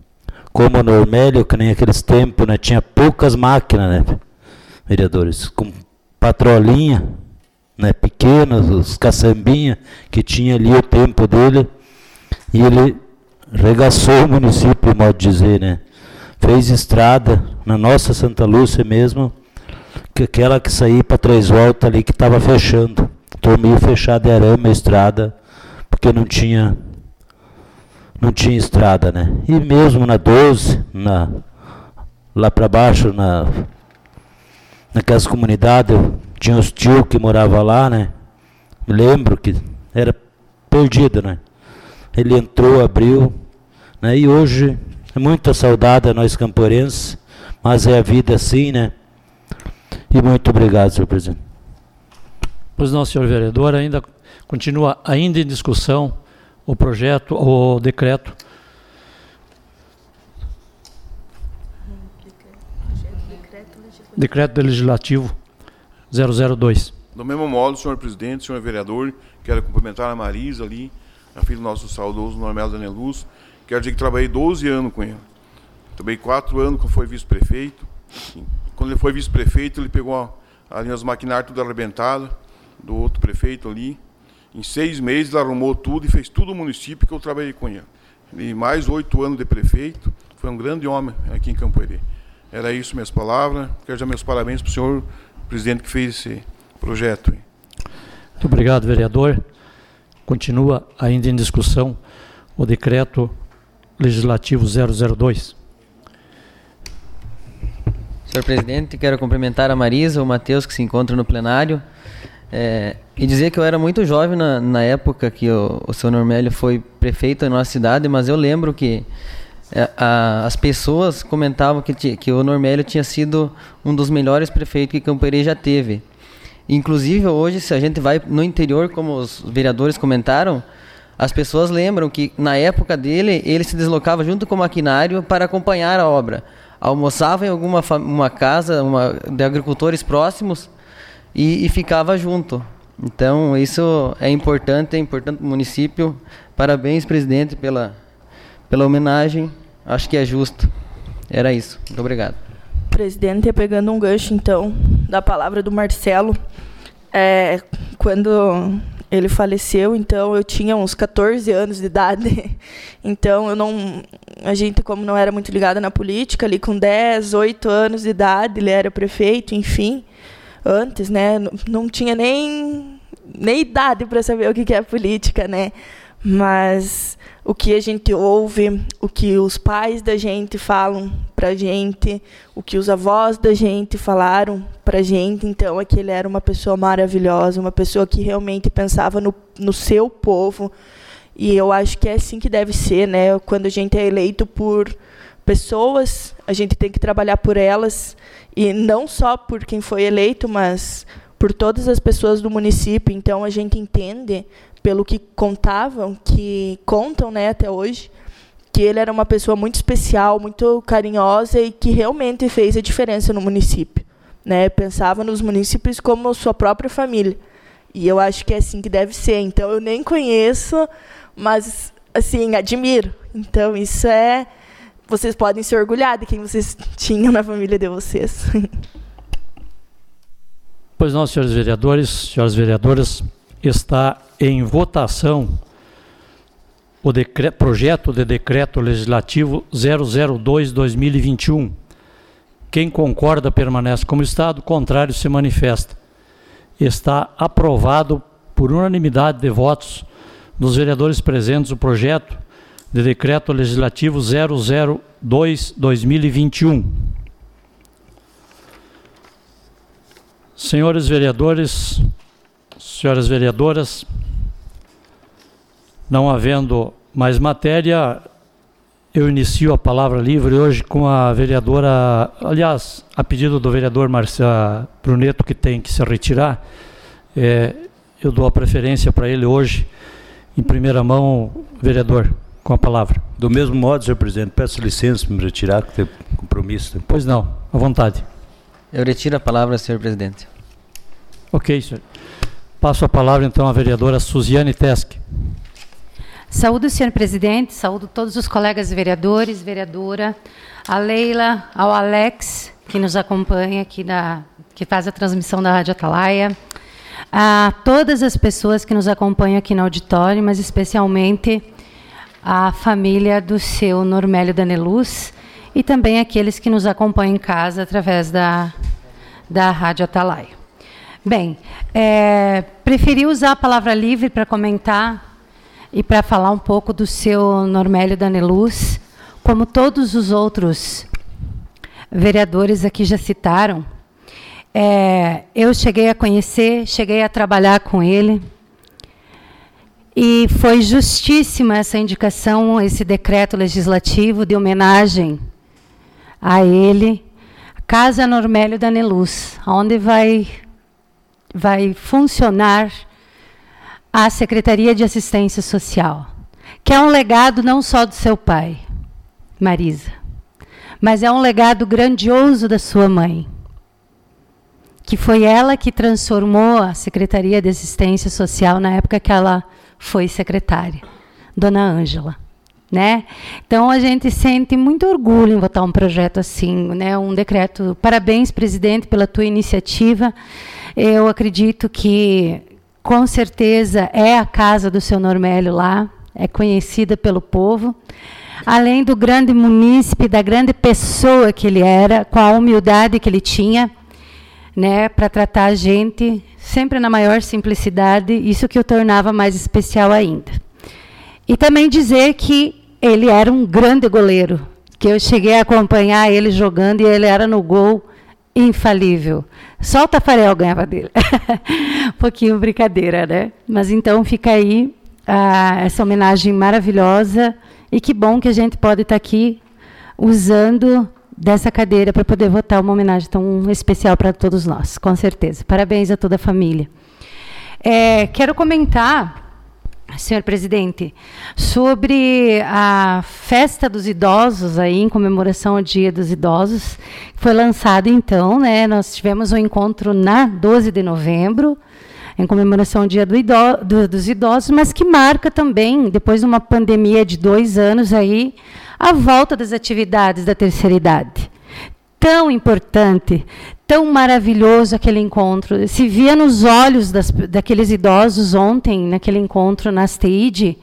como o Normélio, que nem aqueles tempos, né, tinha poucas máquinas, né, vereadores, com patrolinha, né, pequenas, os caçambinha, que tinha ali o tempo dele, e ele regaçou o município, modo de dizer, né, fez estrada na nossa Santa Lúcia mesmo, que aquela que saía para 3 voltas ali que estava fechando, estou meio fechado de arame a estrada, porque não tinha estrada, né? E mesmo na 12, lá para baixo, naquelas comunidades, tinha os tios que moravam lá, né? Me lembro que era perdido, né? Ele entrou, abriu, né? E hoje é muita saudade a nós camporenses, mas é a vida assim, né? E muito obrigado, senhor presidente. Pois não, senhor vereador, continua ainda em discussão o decreto. Decreto legislativo 002. Do mesmo modo, senhor presidente, senhor vereador, quero cumprimentar a Marisa ali, a filha do nosso saudoso Normélio Daneluz. Quero dizer que trabalhei 12 anos com ele. Trabalhei 4 anos quando foi vice-prefeito. Quando ele foi vice-prefeito, ele pegou ali as maquinárias tudo arrebentadas do outro prefeito ali. Em 6 meses, ele arrumou tudo e fez tudo o município que eu trabalhei com ele. E mais 8 anos de prefeito, foi um grande homem aqui em Campo Herê. Era isso, minhas palavras. Quero dar meus parabéns para o senhor presidente que fez esse projeto. Muito obrigado, vereador. Continua ainda em discussão o decreto legislativo 002. Senhor presidente, quero cumprimentar a Marisa, o Matheus, que se encontra no plenário, e dizer que eu era muito jovem na época que o senhor Normélio foi prefeito na nossa cidade, mas eu lembro que as pessoas comentavam que o Normélio tinha sido um dos melhores prefeitos que Campo Herê já teve. Inclusive, hoje, se a gente vai no interior, como os vereadores comentaram, as pessoas lembram que, na época dele, ele se deslocava junto com o maquinário para acompanhar a obra. Almoçava em uma casa de agricultores próximos e ficava junto. Então, isso é importante para o município. Parabéns, presidente, pela homenagem. Acho que é justo. Era isso. Muito obrigado. Presidente, pegando um gancho, então, da palavra do Marcelo, quando ele faleceu, então, eu tinha uns 14 anos de idade. Então, a gente, como não era muito ligada na política, ali com 10, 8 anos de idade, ele era prefeito, enfim, antes, né, não tinha nem idade para saber o que é política, né? Mas o que a gente ouve, o que os pais da gente falam pra gente, o que os avós da gente falaram pra gente, então é que ele era uma pessoa maravilhosa, uma pessoa que realmente pensava no seu povo. E eu acho que é assim que deve ser, né? Quando a gente é eleito por pessoas, a gente tem que trabalhar por elas, e não só por quem foi eleito, mas por todas as pessoas do município. Então a gente entende, pelo que contam, né, até hoje, que ele era uma pessoa muito especial, muito carinhosa e que realmente fez a diferença no município, né? Pensava nos munícipes como sua própria família. E eu acho que é assim que deve ser. Então, eu nem conheço, mas, assim, admiro. Então, isso vocês podem se orgulhar de quem vocês tinham na família de vocês. Pois não, senhores vereadores, senhoras vereadoras, está em votação o projeto de decreto legislativo 002/2021. Quem concorda permanece como Estado, contrário se manifesta. Está aprovado por unanimidade de votos dos vereadores presentes o projeto de decreto legislativo 002/2021. Senhores vereadores, senhoras vereadoras, não havendo mais matéria, eu inicio a palavra livre hoje com a vereadora, aliás, a pedido do vereador Marcelo Bruneto, que tem que se retirar, eu dou a preferência para ele hoje, em primeira mão, vereador, com a palavra. Do mesmo modo, senhor presidente, peço licença para me retirar, que tem compromisso. Pois não, à vontade. Eu retiro a palavra, senhor presidente. Ok, senhor. Passo a palavra, então, à vereadora Suziane Teske. Saúdo o senhor presidente, saúdo todos os colegas vereadores, vereadora, a Leila, ao Alex, que nos acompanha aqui, que faz a transmissão da Rádio Atalaia, a todas as pessoas que nos acompanham aqui no auditório, mas especialmente a família do seu Normélio Daneluz e também aqueles que nos acompanham em casa através da Rádio Atalaia. Bem, preferi usar a palavra livre para comentar e para falar um pouco do seu Normélio Daneluz, como todos os outros vereadores aqui já citaram. Eu cheguei a conhecer, cheguei a trabalhar com ele, e foi justíssima essa indicação, esse decreto legislativo de homenagem a ele, Casa Normélio Daneluz, onde vai funcionar a Secretaria de Assistência Social, que é um legado não só do seu pai, Marisa, mas é um legado grandioso da sua mãe, que foi ela que transformou a Secretaria de Assistência Social na época que ela foi secretária, Dona Ângela, né? Então a gente sente muito orgulho em votar um projeto assim, né? Um decreto. Parabéns, presidente, pela tua iniciativa. Eu acredito que com certeza é a casa do seu Normélio lá, é conhecida pelo povo. Além do grande munícipe, da grande pessoa que ele era, com a humildade que ele tinha, né, para tratar a gente sempre na maior simplicidade, isso que o tornava mais especial ainda. E também dizer que ele era um grande goleiro, que eu cheguei a acompanhar ele jogando e ele era no gol infalível. Só o Tafarel ganhava dele. Um pouquinho brincadeira, né? Mas então fica aí essa homenagem maravilhosa e que bom que a gente pode estar aqui usando dessa cadeira para poder votar uma homenagem tão especial para todos nós, com certeza. Parabéns a toda a família. Quero comentar, senhor presidente, sobre a festa dos idosos, aí, em comemoração ao Dia dos Idosos, que foi lançado, então, né, nós tivemos um encontro na 12 de novembro, em comemoração ao Dia dos Idosos, mas que marca também, depois de uma pandemia de 2 anos, aí, a volta das atividades da terceira idade. Tão importante, tão maravilhoso aquele encontro. Se via nos olhos daqueles idosos ontem, naquele encontro na Asteide,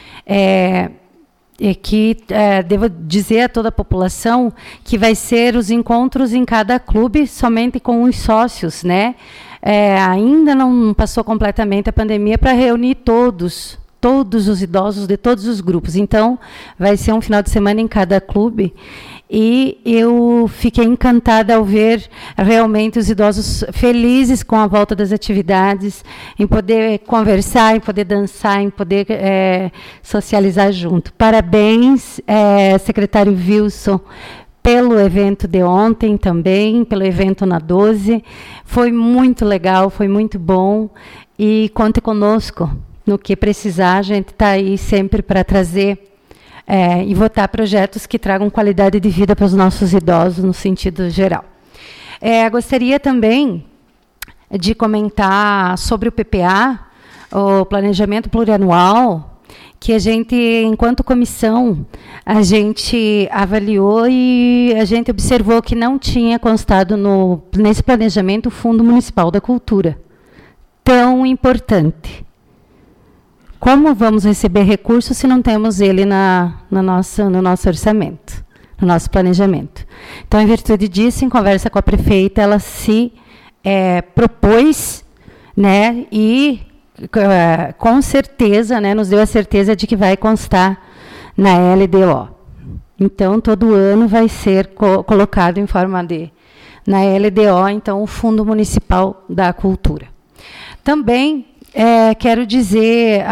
devo dizer a toda a população que vai ser os encontros em cada clube somente com os sócios, né? Ainda não passou completamente a pandemia para reunir todos os idosos de todos os grupos. Então, vai ser um final de semana em cada clube. E eu fiquei encantada ao ver realmente os idosos felizes com a volta das atividades, em poder conversar, em poder dançar, em poder socializar junto. Parabéns, secretário Wilson, pelo evento de ontem também, pelo evento na 12. Foi muito legal, foi muito bom. E conte conosco. No que precisar, a gente está aí sempre para trazer e votar projetos que tragam qualidade de vida para os nossos idosos, no sentido geral. Gostaria também de comentar sobre o PPA, o Planejamento Plurianual, que a gente, enquanto comissão, a gente avaliou e a gente observou que não tinha constado nesse planejamento o Fundo Municipal da Cultura, tão importante. Como vamos receber recursos se não temos ele no nosso orçamento, no nosso planejamento? Então, em virtude disso, em conversa com a prefeita, ela se propôs, né, e com certeza, né, nos deu a certeza de que vai constar na LDO. Então, todo ano vai ser colocado em forma na LDO, então, o Fundo Municipal da Cultura. Também quero dizer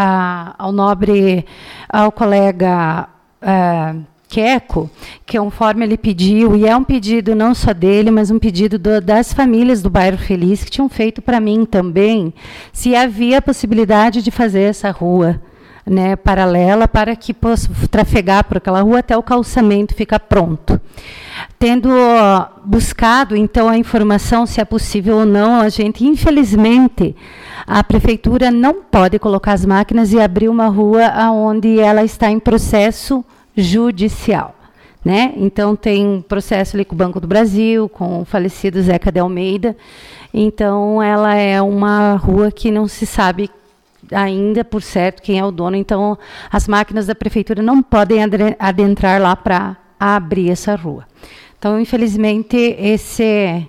ao colega Queco, que conforme ele pediu, e é um pedido não só dele, mas um pedido das famílias do Bairro Feliz, que tinham feito para mim também, se havia a possibilidade de fazer essa rua né, paralela para que possa trafegar por aquela rua até o calçamento ficar pronto. Tendo buscado, então, a informação se é possível ou não, a gente, infelizmente, a prefeitura não pode colocar as máquinas e abrir uma rua onde ela está em processo judicial. Né? Então, tem um processo ali com o Banco do Brasil, com o falecido Zeca de Almeida. Então, ela é uma rua que não se sabe ainda por certo quem é o dono. Então, as máquinas da prefeitura não podem adentrar lá para abrir essa rua. Então, infelizmente, esse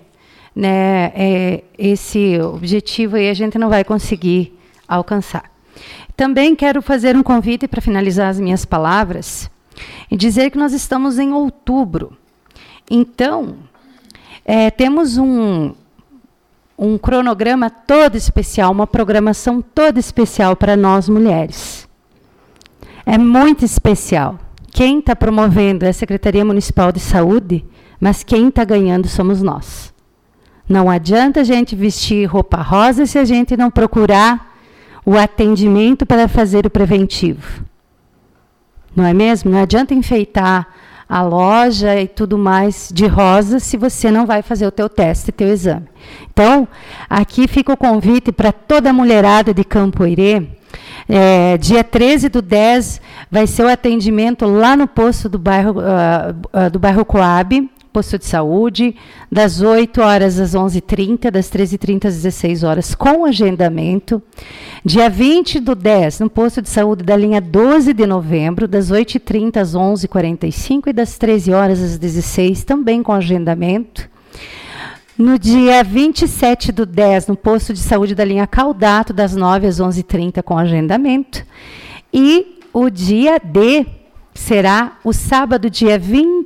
objetivo aí a gente não vai conseguir alcançar. Também quero fazer um convite para finalizar as minhas palavras e dizer que nós estamos em outubro. Então, temos um cronograma todo especial, uma programação toda especial para nós mulheres. É muito especial. Quem está promovendo é a Secretaria Municipal de Saúde, mas quem está ganhando somos nós. Não adianta a gente vestir roupa rosa se a gente não procurar o atendimento para fazer o preventivo. Não é mesmo? Não adianta enfeitar a loja e tudo mais de rosa se você não vai fazer o teu teste, teu exame. Então, aqui fica o convite para toda a mulherada de Campo Oirê. Dia 13/10 vai ser o atendimento lá no posto do bairro Coab, posto de saúde, das 8 horas às 11h30, das 13h30 às 16 horas, com agendamento. Dia 20/10, no posto de saúde da linha 12 de novembro, das 8h30 às 11h45 e das 13 horas às 16h, também com agendamento. No dia 27/10, no posto de saúde da linha Caldato, das 9 às 11h30, com agendamento. E o dia D será o sábado, dia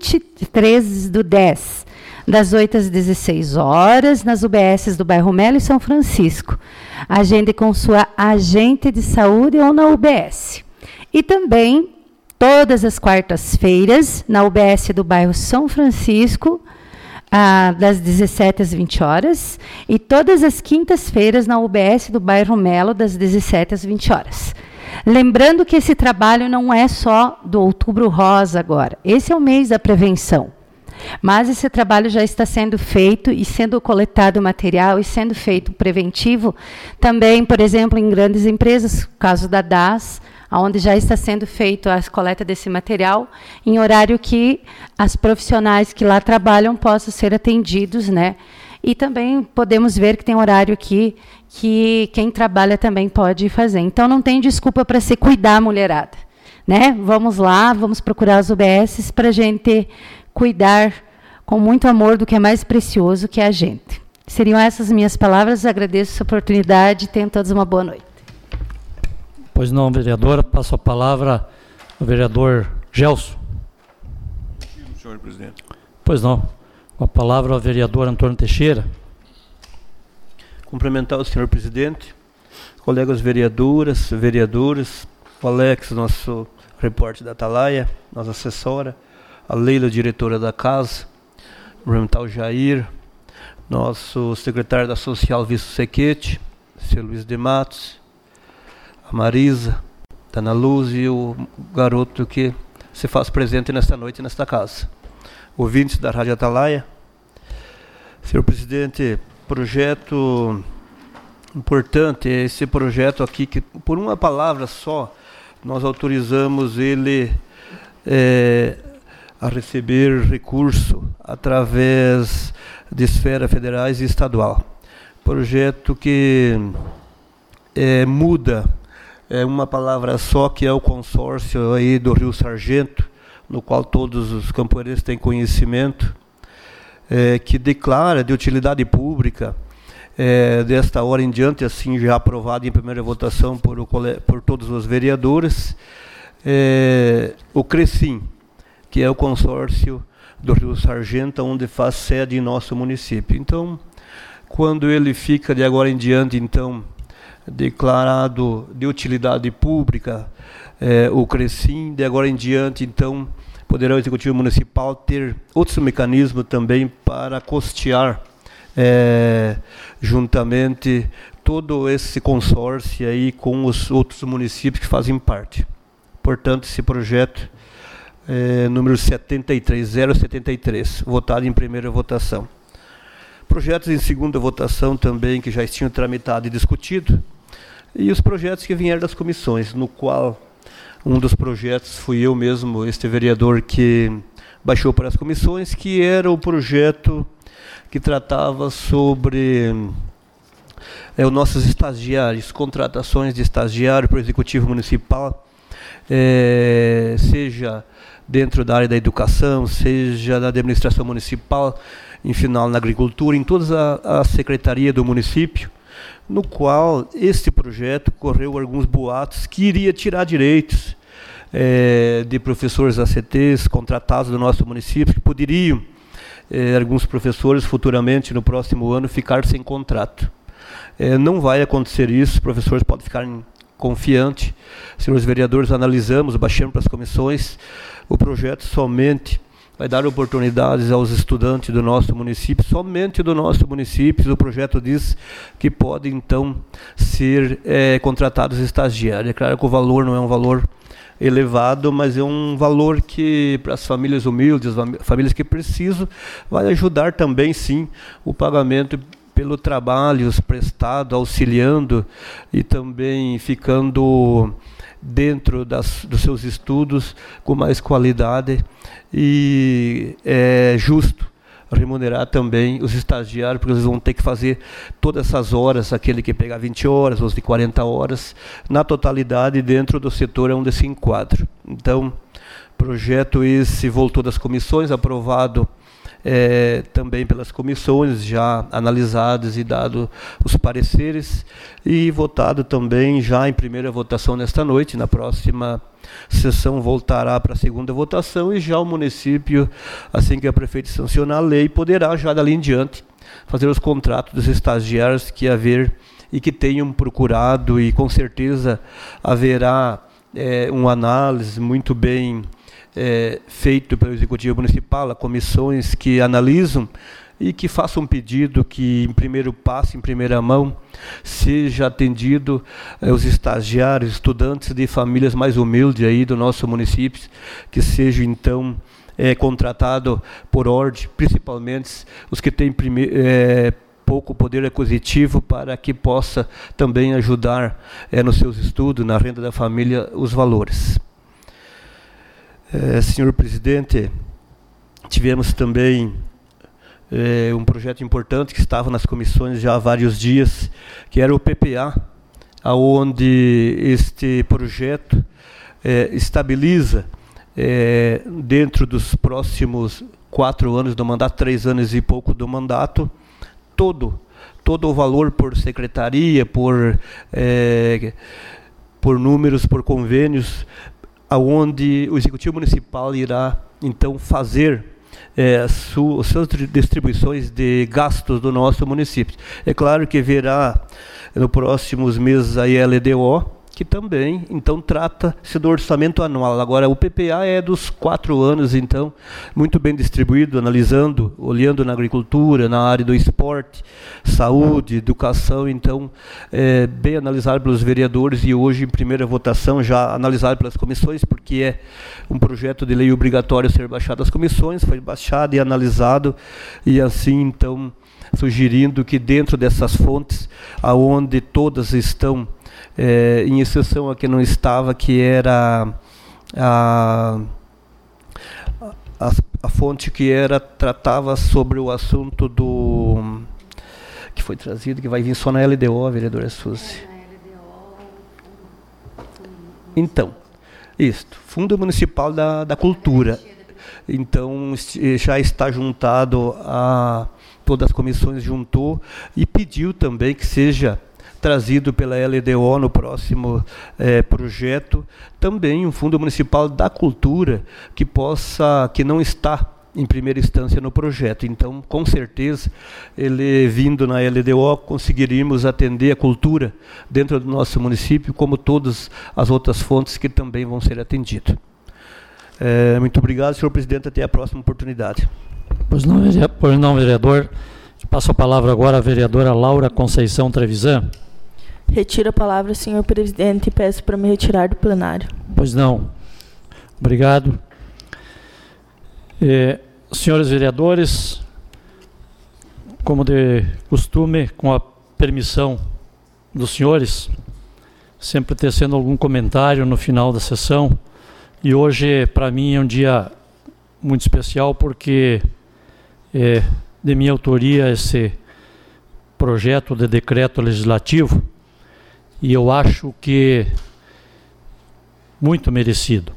23/10, das 8 às 16 horas, nas UBSs do bairro Melo e São Francisco. Agende com sua agente de saúde ou na UBS. E também, todas as quartas-feiras, na UBS do bairro São Francisco, das 17 às 20 horas, e todas as quintas-feiras, na UBS do bairro Melo, das 17 às 20 horas. Lembrando que esse trabalho não é só do Outubro Rosa agora. Esse é o mês da prevenção. Mas esse trabalho já está sendo feito e sendo coletado material e sendo feito preventivo também, por exemplo, em grandes empresas, o caso da DAS, onde já está sendo feito a coleta desse material, em horário que as profissionais que lá trabalham possam ser atendidos, né? E também podemos ver que tem horário aqui que quem trabalha também pode fazer. Então, não tem desculpa para se cuidar, mulherada. Né? Vamos lá, vamos procurar as UBSs para a gente cuidar com muito amor do que é mais precioso, que é a gente. Seriam essas minhas palavras, agradeço a oportunidade, tenham todos uma boa noite. Pois não, vereadora, passo a palavra ao vereador Gelson. Senhor presidente. Pois não. Com a palavra ao vereador Antônio Teixeira. Cumprimentar o senhor presidente, colegas vereadoras, vereadores, o Alex, nosso repórter da Atalaia, nossa assessora, a Leila, diretora da casa, cumprimentar o Jair, nosso secretário da Social, Visto Sequete, seu Luiz de Matos, a Marisa, a Ana Luz e o garoto que se faz presente nesta noite nesta casa. Ouvintes da Rádio Atalaia. Senhor presidente, projeto importante, esse projeto aqui, que por uma palavra só, nós autorizamos ele a receber recurso através de esferas federais e estadual. Projeto que muda uma palavra só, que é o consórcio aí do Rio Sargento, no qual todos os campoeiros têm conhecimento, que declara de utilidade pública, desta hora em diante, assim já aprovado em primeira votação por todos os vereadores, o CRECIM, que é o consórcio do Rio Sargento, onde faz sede em nosso município. Então, quando ele fica de agora em diante, então, declarado de utilidade pública, o CRECIM, de agora em diante, então, poderá o Executivo Municipal ter outros mecanismos também para custear juntamente todo esse consórcio aí com os outros municípios que fazem parte. Portanto, esse projeto número 073, votado em primeira votação. Projetos em segunda votação também, que já tinham tramitado e discutido, e os projetos que vieram das comissões, no qual um dos projetos fui eu mesmo, este vereador, que baixou para as comissões, que era o projeto que tratava sobre os nossos estagiários, contratações de estagiário para o Executivo Municipal, seja dentro da área da educação, seja da administração municipal, em final na agricultura, em toda a secretaria do município, no qual este projeto correu alguns boatos que iria tirar direitos de professores ACTs contratados do nosso município, que poderiam, alguns professores futuramente, no próximo ano, ficar sem contrato. Não vai acontecer isso, os professores podem ficar confiantes. Senhores vereadores, analisamos, baixamos para as comissões, o projeto somente vai dar oportunidades aos estudantes do nosso município, somente do nosso município. O projeto diz que pode, então, ser contratados estagiários. É claro que o valor não é um valor elevado, mas é um valor que, para as famílias humildes, famílias que precisam, vai ajudar também, sim, o pagamento pelo trabalho prestado, auxiliando e também ficando dentro dos seus estudos com mais qualidade, e é justo remunerar também os estagiários, porque eles vão ter que fazer todas essas horas, aquele que pegar 20 horas, os de 40 horas, na totalidade dentro do setor onde se enquadra. Então, projeto esse voltou das comissões, aprovado também pelas comissões, já analisados e dado os pareceres, e votado também já em primeira votação nesta noite. Na próxima sessão voltará para a segunda votação, e já o município, assim que a prefeita sancionar a lei, poderá já dali em diante fazer os contratos dos estagiários que haver e que tenham procurado, e com certeza haverá uma análise muito bem feito pelo Executivo Municipal, comissões que analisam e que façam um pedido que, em primeiro passo, em primeira mão, seja atendido os estagiários, estudantes de famílias mais humildes aí do nosso município, que sejam, então, contratados por ordem, principalmente os que têm pouco poder aquisitivo, para que possa também ajudar nos seus estudos, na renda da família, os valores. Senhor presidente, tivemos também um projeto importante que estava nas comissões já há vários dias, que era o PPA, onde este projeto estabiliza, dentro dos próximos 4 anos do mandato, 3 anos e pouco do mandato, todo o valor por secretaria, por números, por convênios, aonde o Executivo Municipal irá, então, fazer as suas distribuições de gastos do nosso município. É claro que verá nos próximos meses a LDO, que também, então, trata-se do orçamento anual. Agora, o PPA é dos 4 anos, então, muito bem distribuído, analisando, olhando na agricultura, na área do esporte, saúde, educação, então, bem analisado pelos vereadores, e hoje, em primeira votação, já analisado pelas comissões, porque é um projeto de lei obrigatório ser baixado às comissões, foi baixado e analisado, e assim, então, sugerindo que dentro dessas fontes, aonde todas estão, em exceção a que não estava, que era a fonte que tratava sobre o assunto que foi trazido, que vai vir só na LDO, vereadora Suzy. Então, isto, Fundo Municipal da Cultura. Então, já está juntado a todas as comissões, juntou e pediu também que seja trazido pela LDO no próximo projeto, também um Fundo Municipal da Cultura que não está em primeira instância no projeto. Então, com certeza, ele vindo na LDO, conseguiríamos atender a cultura dentro do nosso município, como todas as outras fontes que também vão ser atendidas. Muito obrigado, senhor presidente, até a próxima oportunidade. Pois não, vereador. Passo a palavra agora à vereadora Laura Conceição Trevisan. Retiro a palavra, senhor presidente, e peço para me retirar do plenário. Pois não. Obrigado. Senhores vereadores, como de costume, com a permissão dos senhores, sempre tecendo algum comentário no final da sessão. E hoje, para mim, é um dia muito especial, porque é de minha autoria esse projeto de decreto legislativo, e eu acho que muito merecido.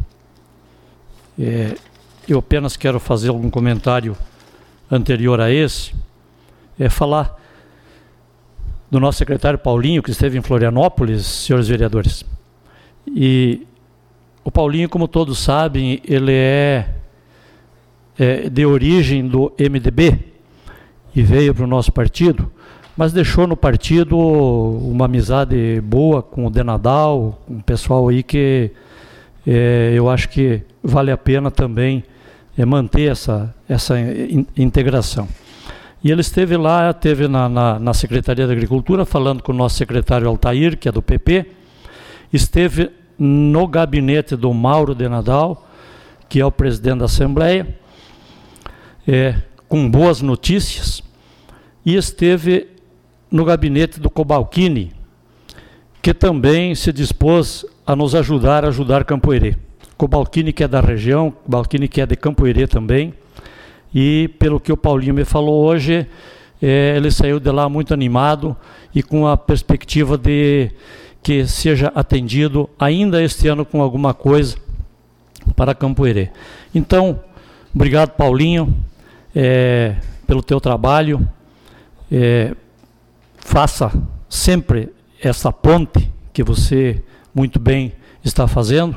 Eu apenas quero fazer algum comentário anterior a esse, falar do nosso secretário Paulinho, que esteve em Florianópolis, senhores vereadores. E o Paulinho, como todos sabem, ele é de origem do MDB e veio para o nosso partido, mas deixou no partido uma amizade boa com o Denadal, com o pessoal aí que eu acho que vale a pena também manter essa integração. E ele esteve lá, esteve na Secretaria da Agricultura, falando com o nosso secretário Altair, que é do PP, esteve no gabinete do Mauro Denadal, que é o presidente da Assembleia, com boas notícias, e esteve no gabinete do Cobalcini, que também se dispôs a nos ajudar a ajudar Campo-Herê. Cobalcini, que é da região, Cobalcini, que é de Campo-Herê também, e pelo que o Paulinho me falou hoje, ele saiu de lá muito animado e com a perspectiva de que seja atendido ainda este ano com alguma coisa para Campo-Herê. Então, obrigado, Paulinho, pelo teu trabalho. Faça sempre essa ponte que você muito bem está fazendo.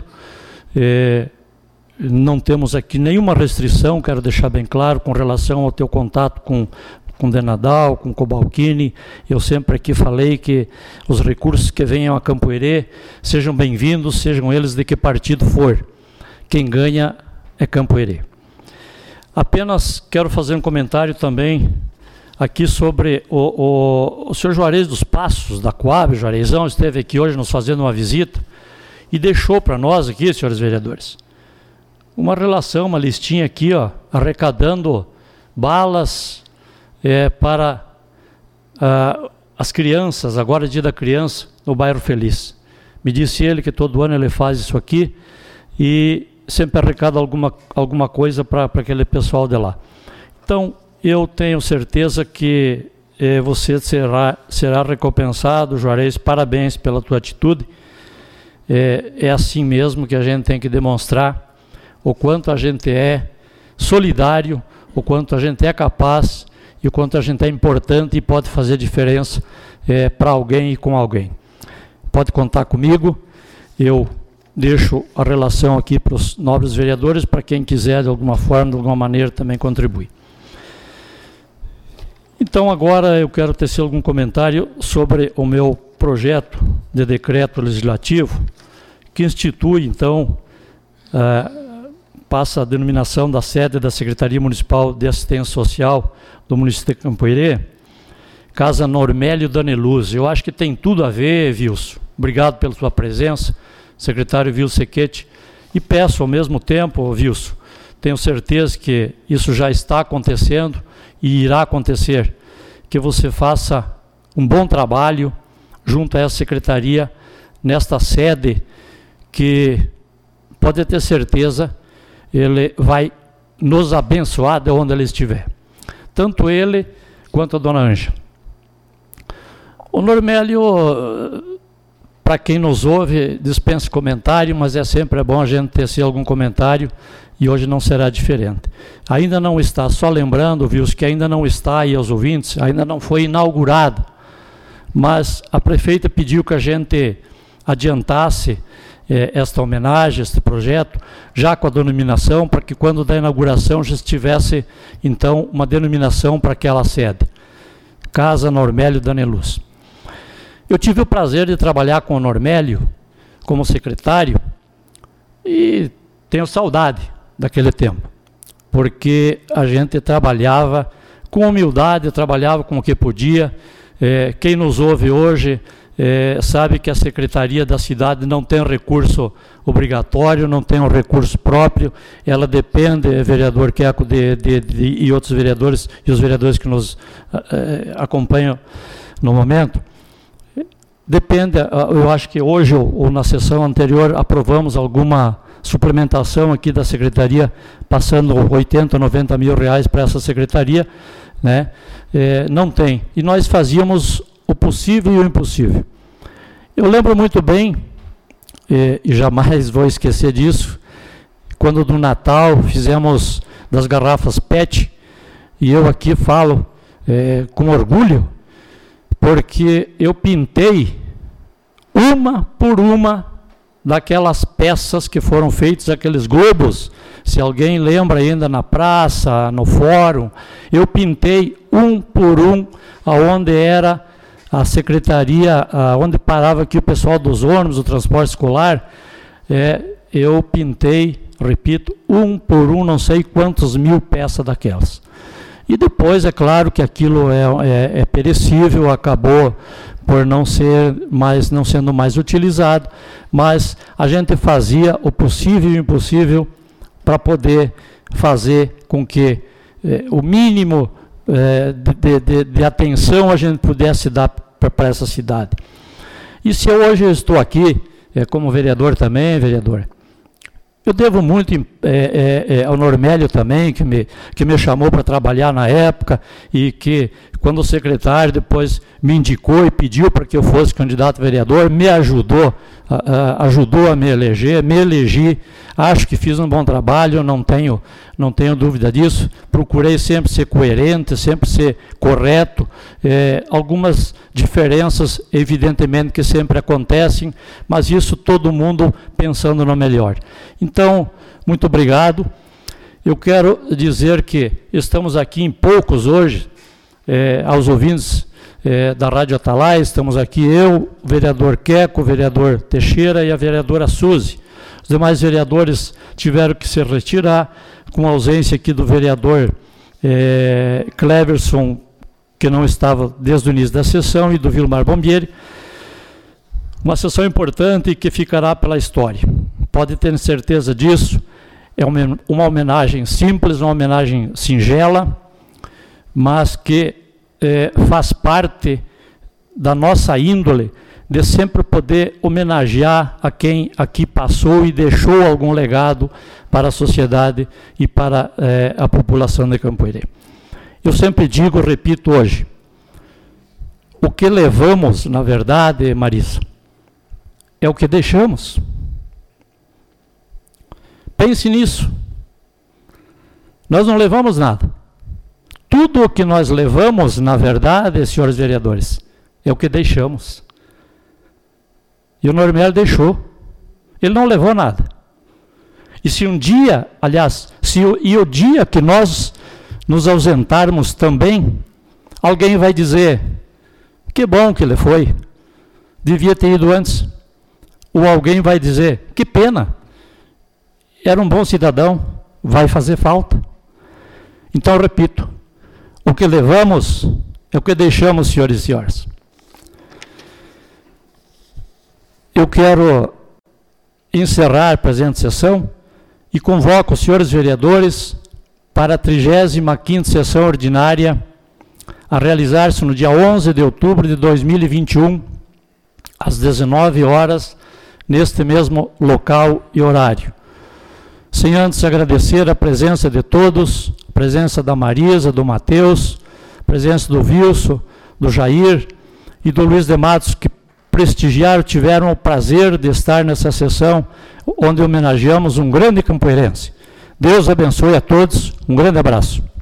Não temos aqui nenhuma restrição, quero deixar bem claro, com relação ao teu contato com Denadal, com Cobalcini. Eu sempre aqui falei que os recursos que venham a Campo-Herê sejam bem-vindos, sejam eles de que partido for. Quem ganha é Campo-Herê. Apenas quero fazer um comentário também aqui sobre o senhor Juarez dos Passos, da Coab. Juarezão esteve aqui hoje nos fazendo uma visita e deixou para nós aqui, senhores vereadores, uma relação, uma listinha aqui, arrecadando balas para as crianças, agora é dia da criança, no bairro Feliz. Me disse ele que todo ano ele faz isso aqui e sempre arrecada alguma coisa para aquele pessoal de lá. Então, eu tenho certeza que você será recompensado, Juarez, parabéns pela tua atitude. É assim mesmo que a gente tem que demonstrar o quanto a gente é solidário, o quanto a gente é capaz e o quanto a gente é importante e pode fazer diferença para alguém e com alguém. Pode contar comigo, eu deixo a relação aqui para os nobres vereadores, para quem quiser de alguma forma, de alguma maneira também contribuir. Então agora eu quero tecer algum comentário sobre o meu projeto de decreto legislativo, que institui então, passa a denominação da sede da Secretaria Municipal de Assistência Social do município de Campo-Herê, Casa Normélio Daneluz. Eu acho que tem tudo a ver, Wilson. Obrigado pela sua presença, secretário Wilson Sequete, e peço ao mesmo tempo, Wilson, tenho certeza que isso já está acontecendo e irá acontecer, que você faça um bom trabalho junto a essa secretaria, nesta sede, que pode ter certeza, ele vai nos abençoar de onde ele estiver. Tanto ele quanto a dona Ângela. O Normélio, para quem nos ouve, dispensa comentário, mas sempre bom a gente tecer algum comentário, e hoje não será diferente. Ainda não está, só lembrando, Wilson, que ainda não está aí aos ouvintes, ainda não foi inaugurado, mas a prefeita pediu que a gente adiantasse esta homenagem, este projeto, já com a denominação, para que quando da inauguração já tivesse, então, uma denominação para aquela sede. Casa Normélio Daneluz. Eu tive o prazer de trabalhar com o Normélio como secretário e tenho saudade daquele tempo, porque a gente trabalhava com humildade, trabalhava com o que podia. Quem nos ouve hoje sabe que a Secretaria da Cidade não tem recurso obrigatório, não tem um recurso próprio, ela depende, vereador Queco, e outros vereadores, e os vereadores que nos acompanham no momento, depende. Eu acho que hoje, ou na sessão anterior, aprovamos alguma suplementação aqui da Secretaria, passando 80, 90 mil reais para essa Secretaria, né? Não tem. E nós fazíamos o possível e o impossível. Eu lembro muito bem, e jamais vou esquecer disso, quando no Natal fizemos das garrafas PET, e eu aqui falo com orgulho, porque eu pintei uma por uma daquelas peças que foram feitas, aqueles globos, se alguém lembra ainda na praça, no fórum, eu pintei um por um aonde era a secretaria, onde parava aqui o pessoal dos ônibus, o transporte escolar, eu pintei, repito, um por um, não sei quantos mil peças daquelas. E depois, é claro que aquilo é perecível, acabou por não sendo mais utilizado, mas a gente fazia o possível e o impossível para poder fazer com que o mínimo de atenção a gente pudesse dar para essa cidade. E se hoje eu estou aqui, como vereador também, vereador, eu devo muito ao Normélio também, que me chamou para trabalhar na época, e que, quando o secretário depois me indicou e pediu para que eu fosse candidato a vereador, me ajudou a me eleger, me elegi, acho que fiz um bom trabalho, não tenho dúvida disso, procurei sempre ser coerente, sempre ser correto, algumas diferenças, evidentemente, que sempre acontecem, mas isso todo mundo pensando no melhor. Então, muito obrigado. Eu quero dizer que estamos aqui em poucos hoje, aos ouvintes da Rádio Atalaia, estamos aqui eu, o vereador Queco, o vereador Teixeira e a vereadora Suzy. Os demais vereadores tiveram que se retirar, com a ausência aqui do vereador Cleverson, que não estava desde o início da sessão, e do Vilmar Bombieri. Uma sessão importante que ficará pela história. Pode ter certeza disso. É uma homenagem simples, uma homenagem singela, mas que faz parte da nossa índole de sempre poder homenagear a quem aqui passou e deixou algum legado para a sociedade e para a população de Campo Herê. Eu sempre digo, repito hoje, o que levamos, na verdade, Marisa, é o que deixamos. Pense nisso. Nós não levamos nada. Tudo o que nós levamos, na verdade, senhores vereadores, é o que deixamos. E o Normélio deixou. Ele não levou nada. E se um dia, aliás, o dia que nós nos ausentarmos também, alguém vai dizer, que bom que ele foi, devia ter ido antes. Ou alguém vai dizer, que pena, era um bom cidadão, vai fazer falta. Então, repito, o que levamos é o que deixamos, senhores e senhoras. Eu quero encerrar a presente sessão e convoco os senhores vereadores para a 35ª sessão ordinária a realizar-se no dia 11 de outubro de 2021, às 19 horas, neste mesmo local e horário. Sem antes agradecer a presença de todos, a presença da Marisa, do Matheus, a presença do Wilson, do Jair e do Luiz de Matos, que prestigiaram, tiveram o prazer de estar nessa sessão, onde homenageamos um grande campoeirense. Deus abençoe a todos, um grande abraço.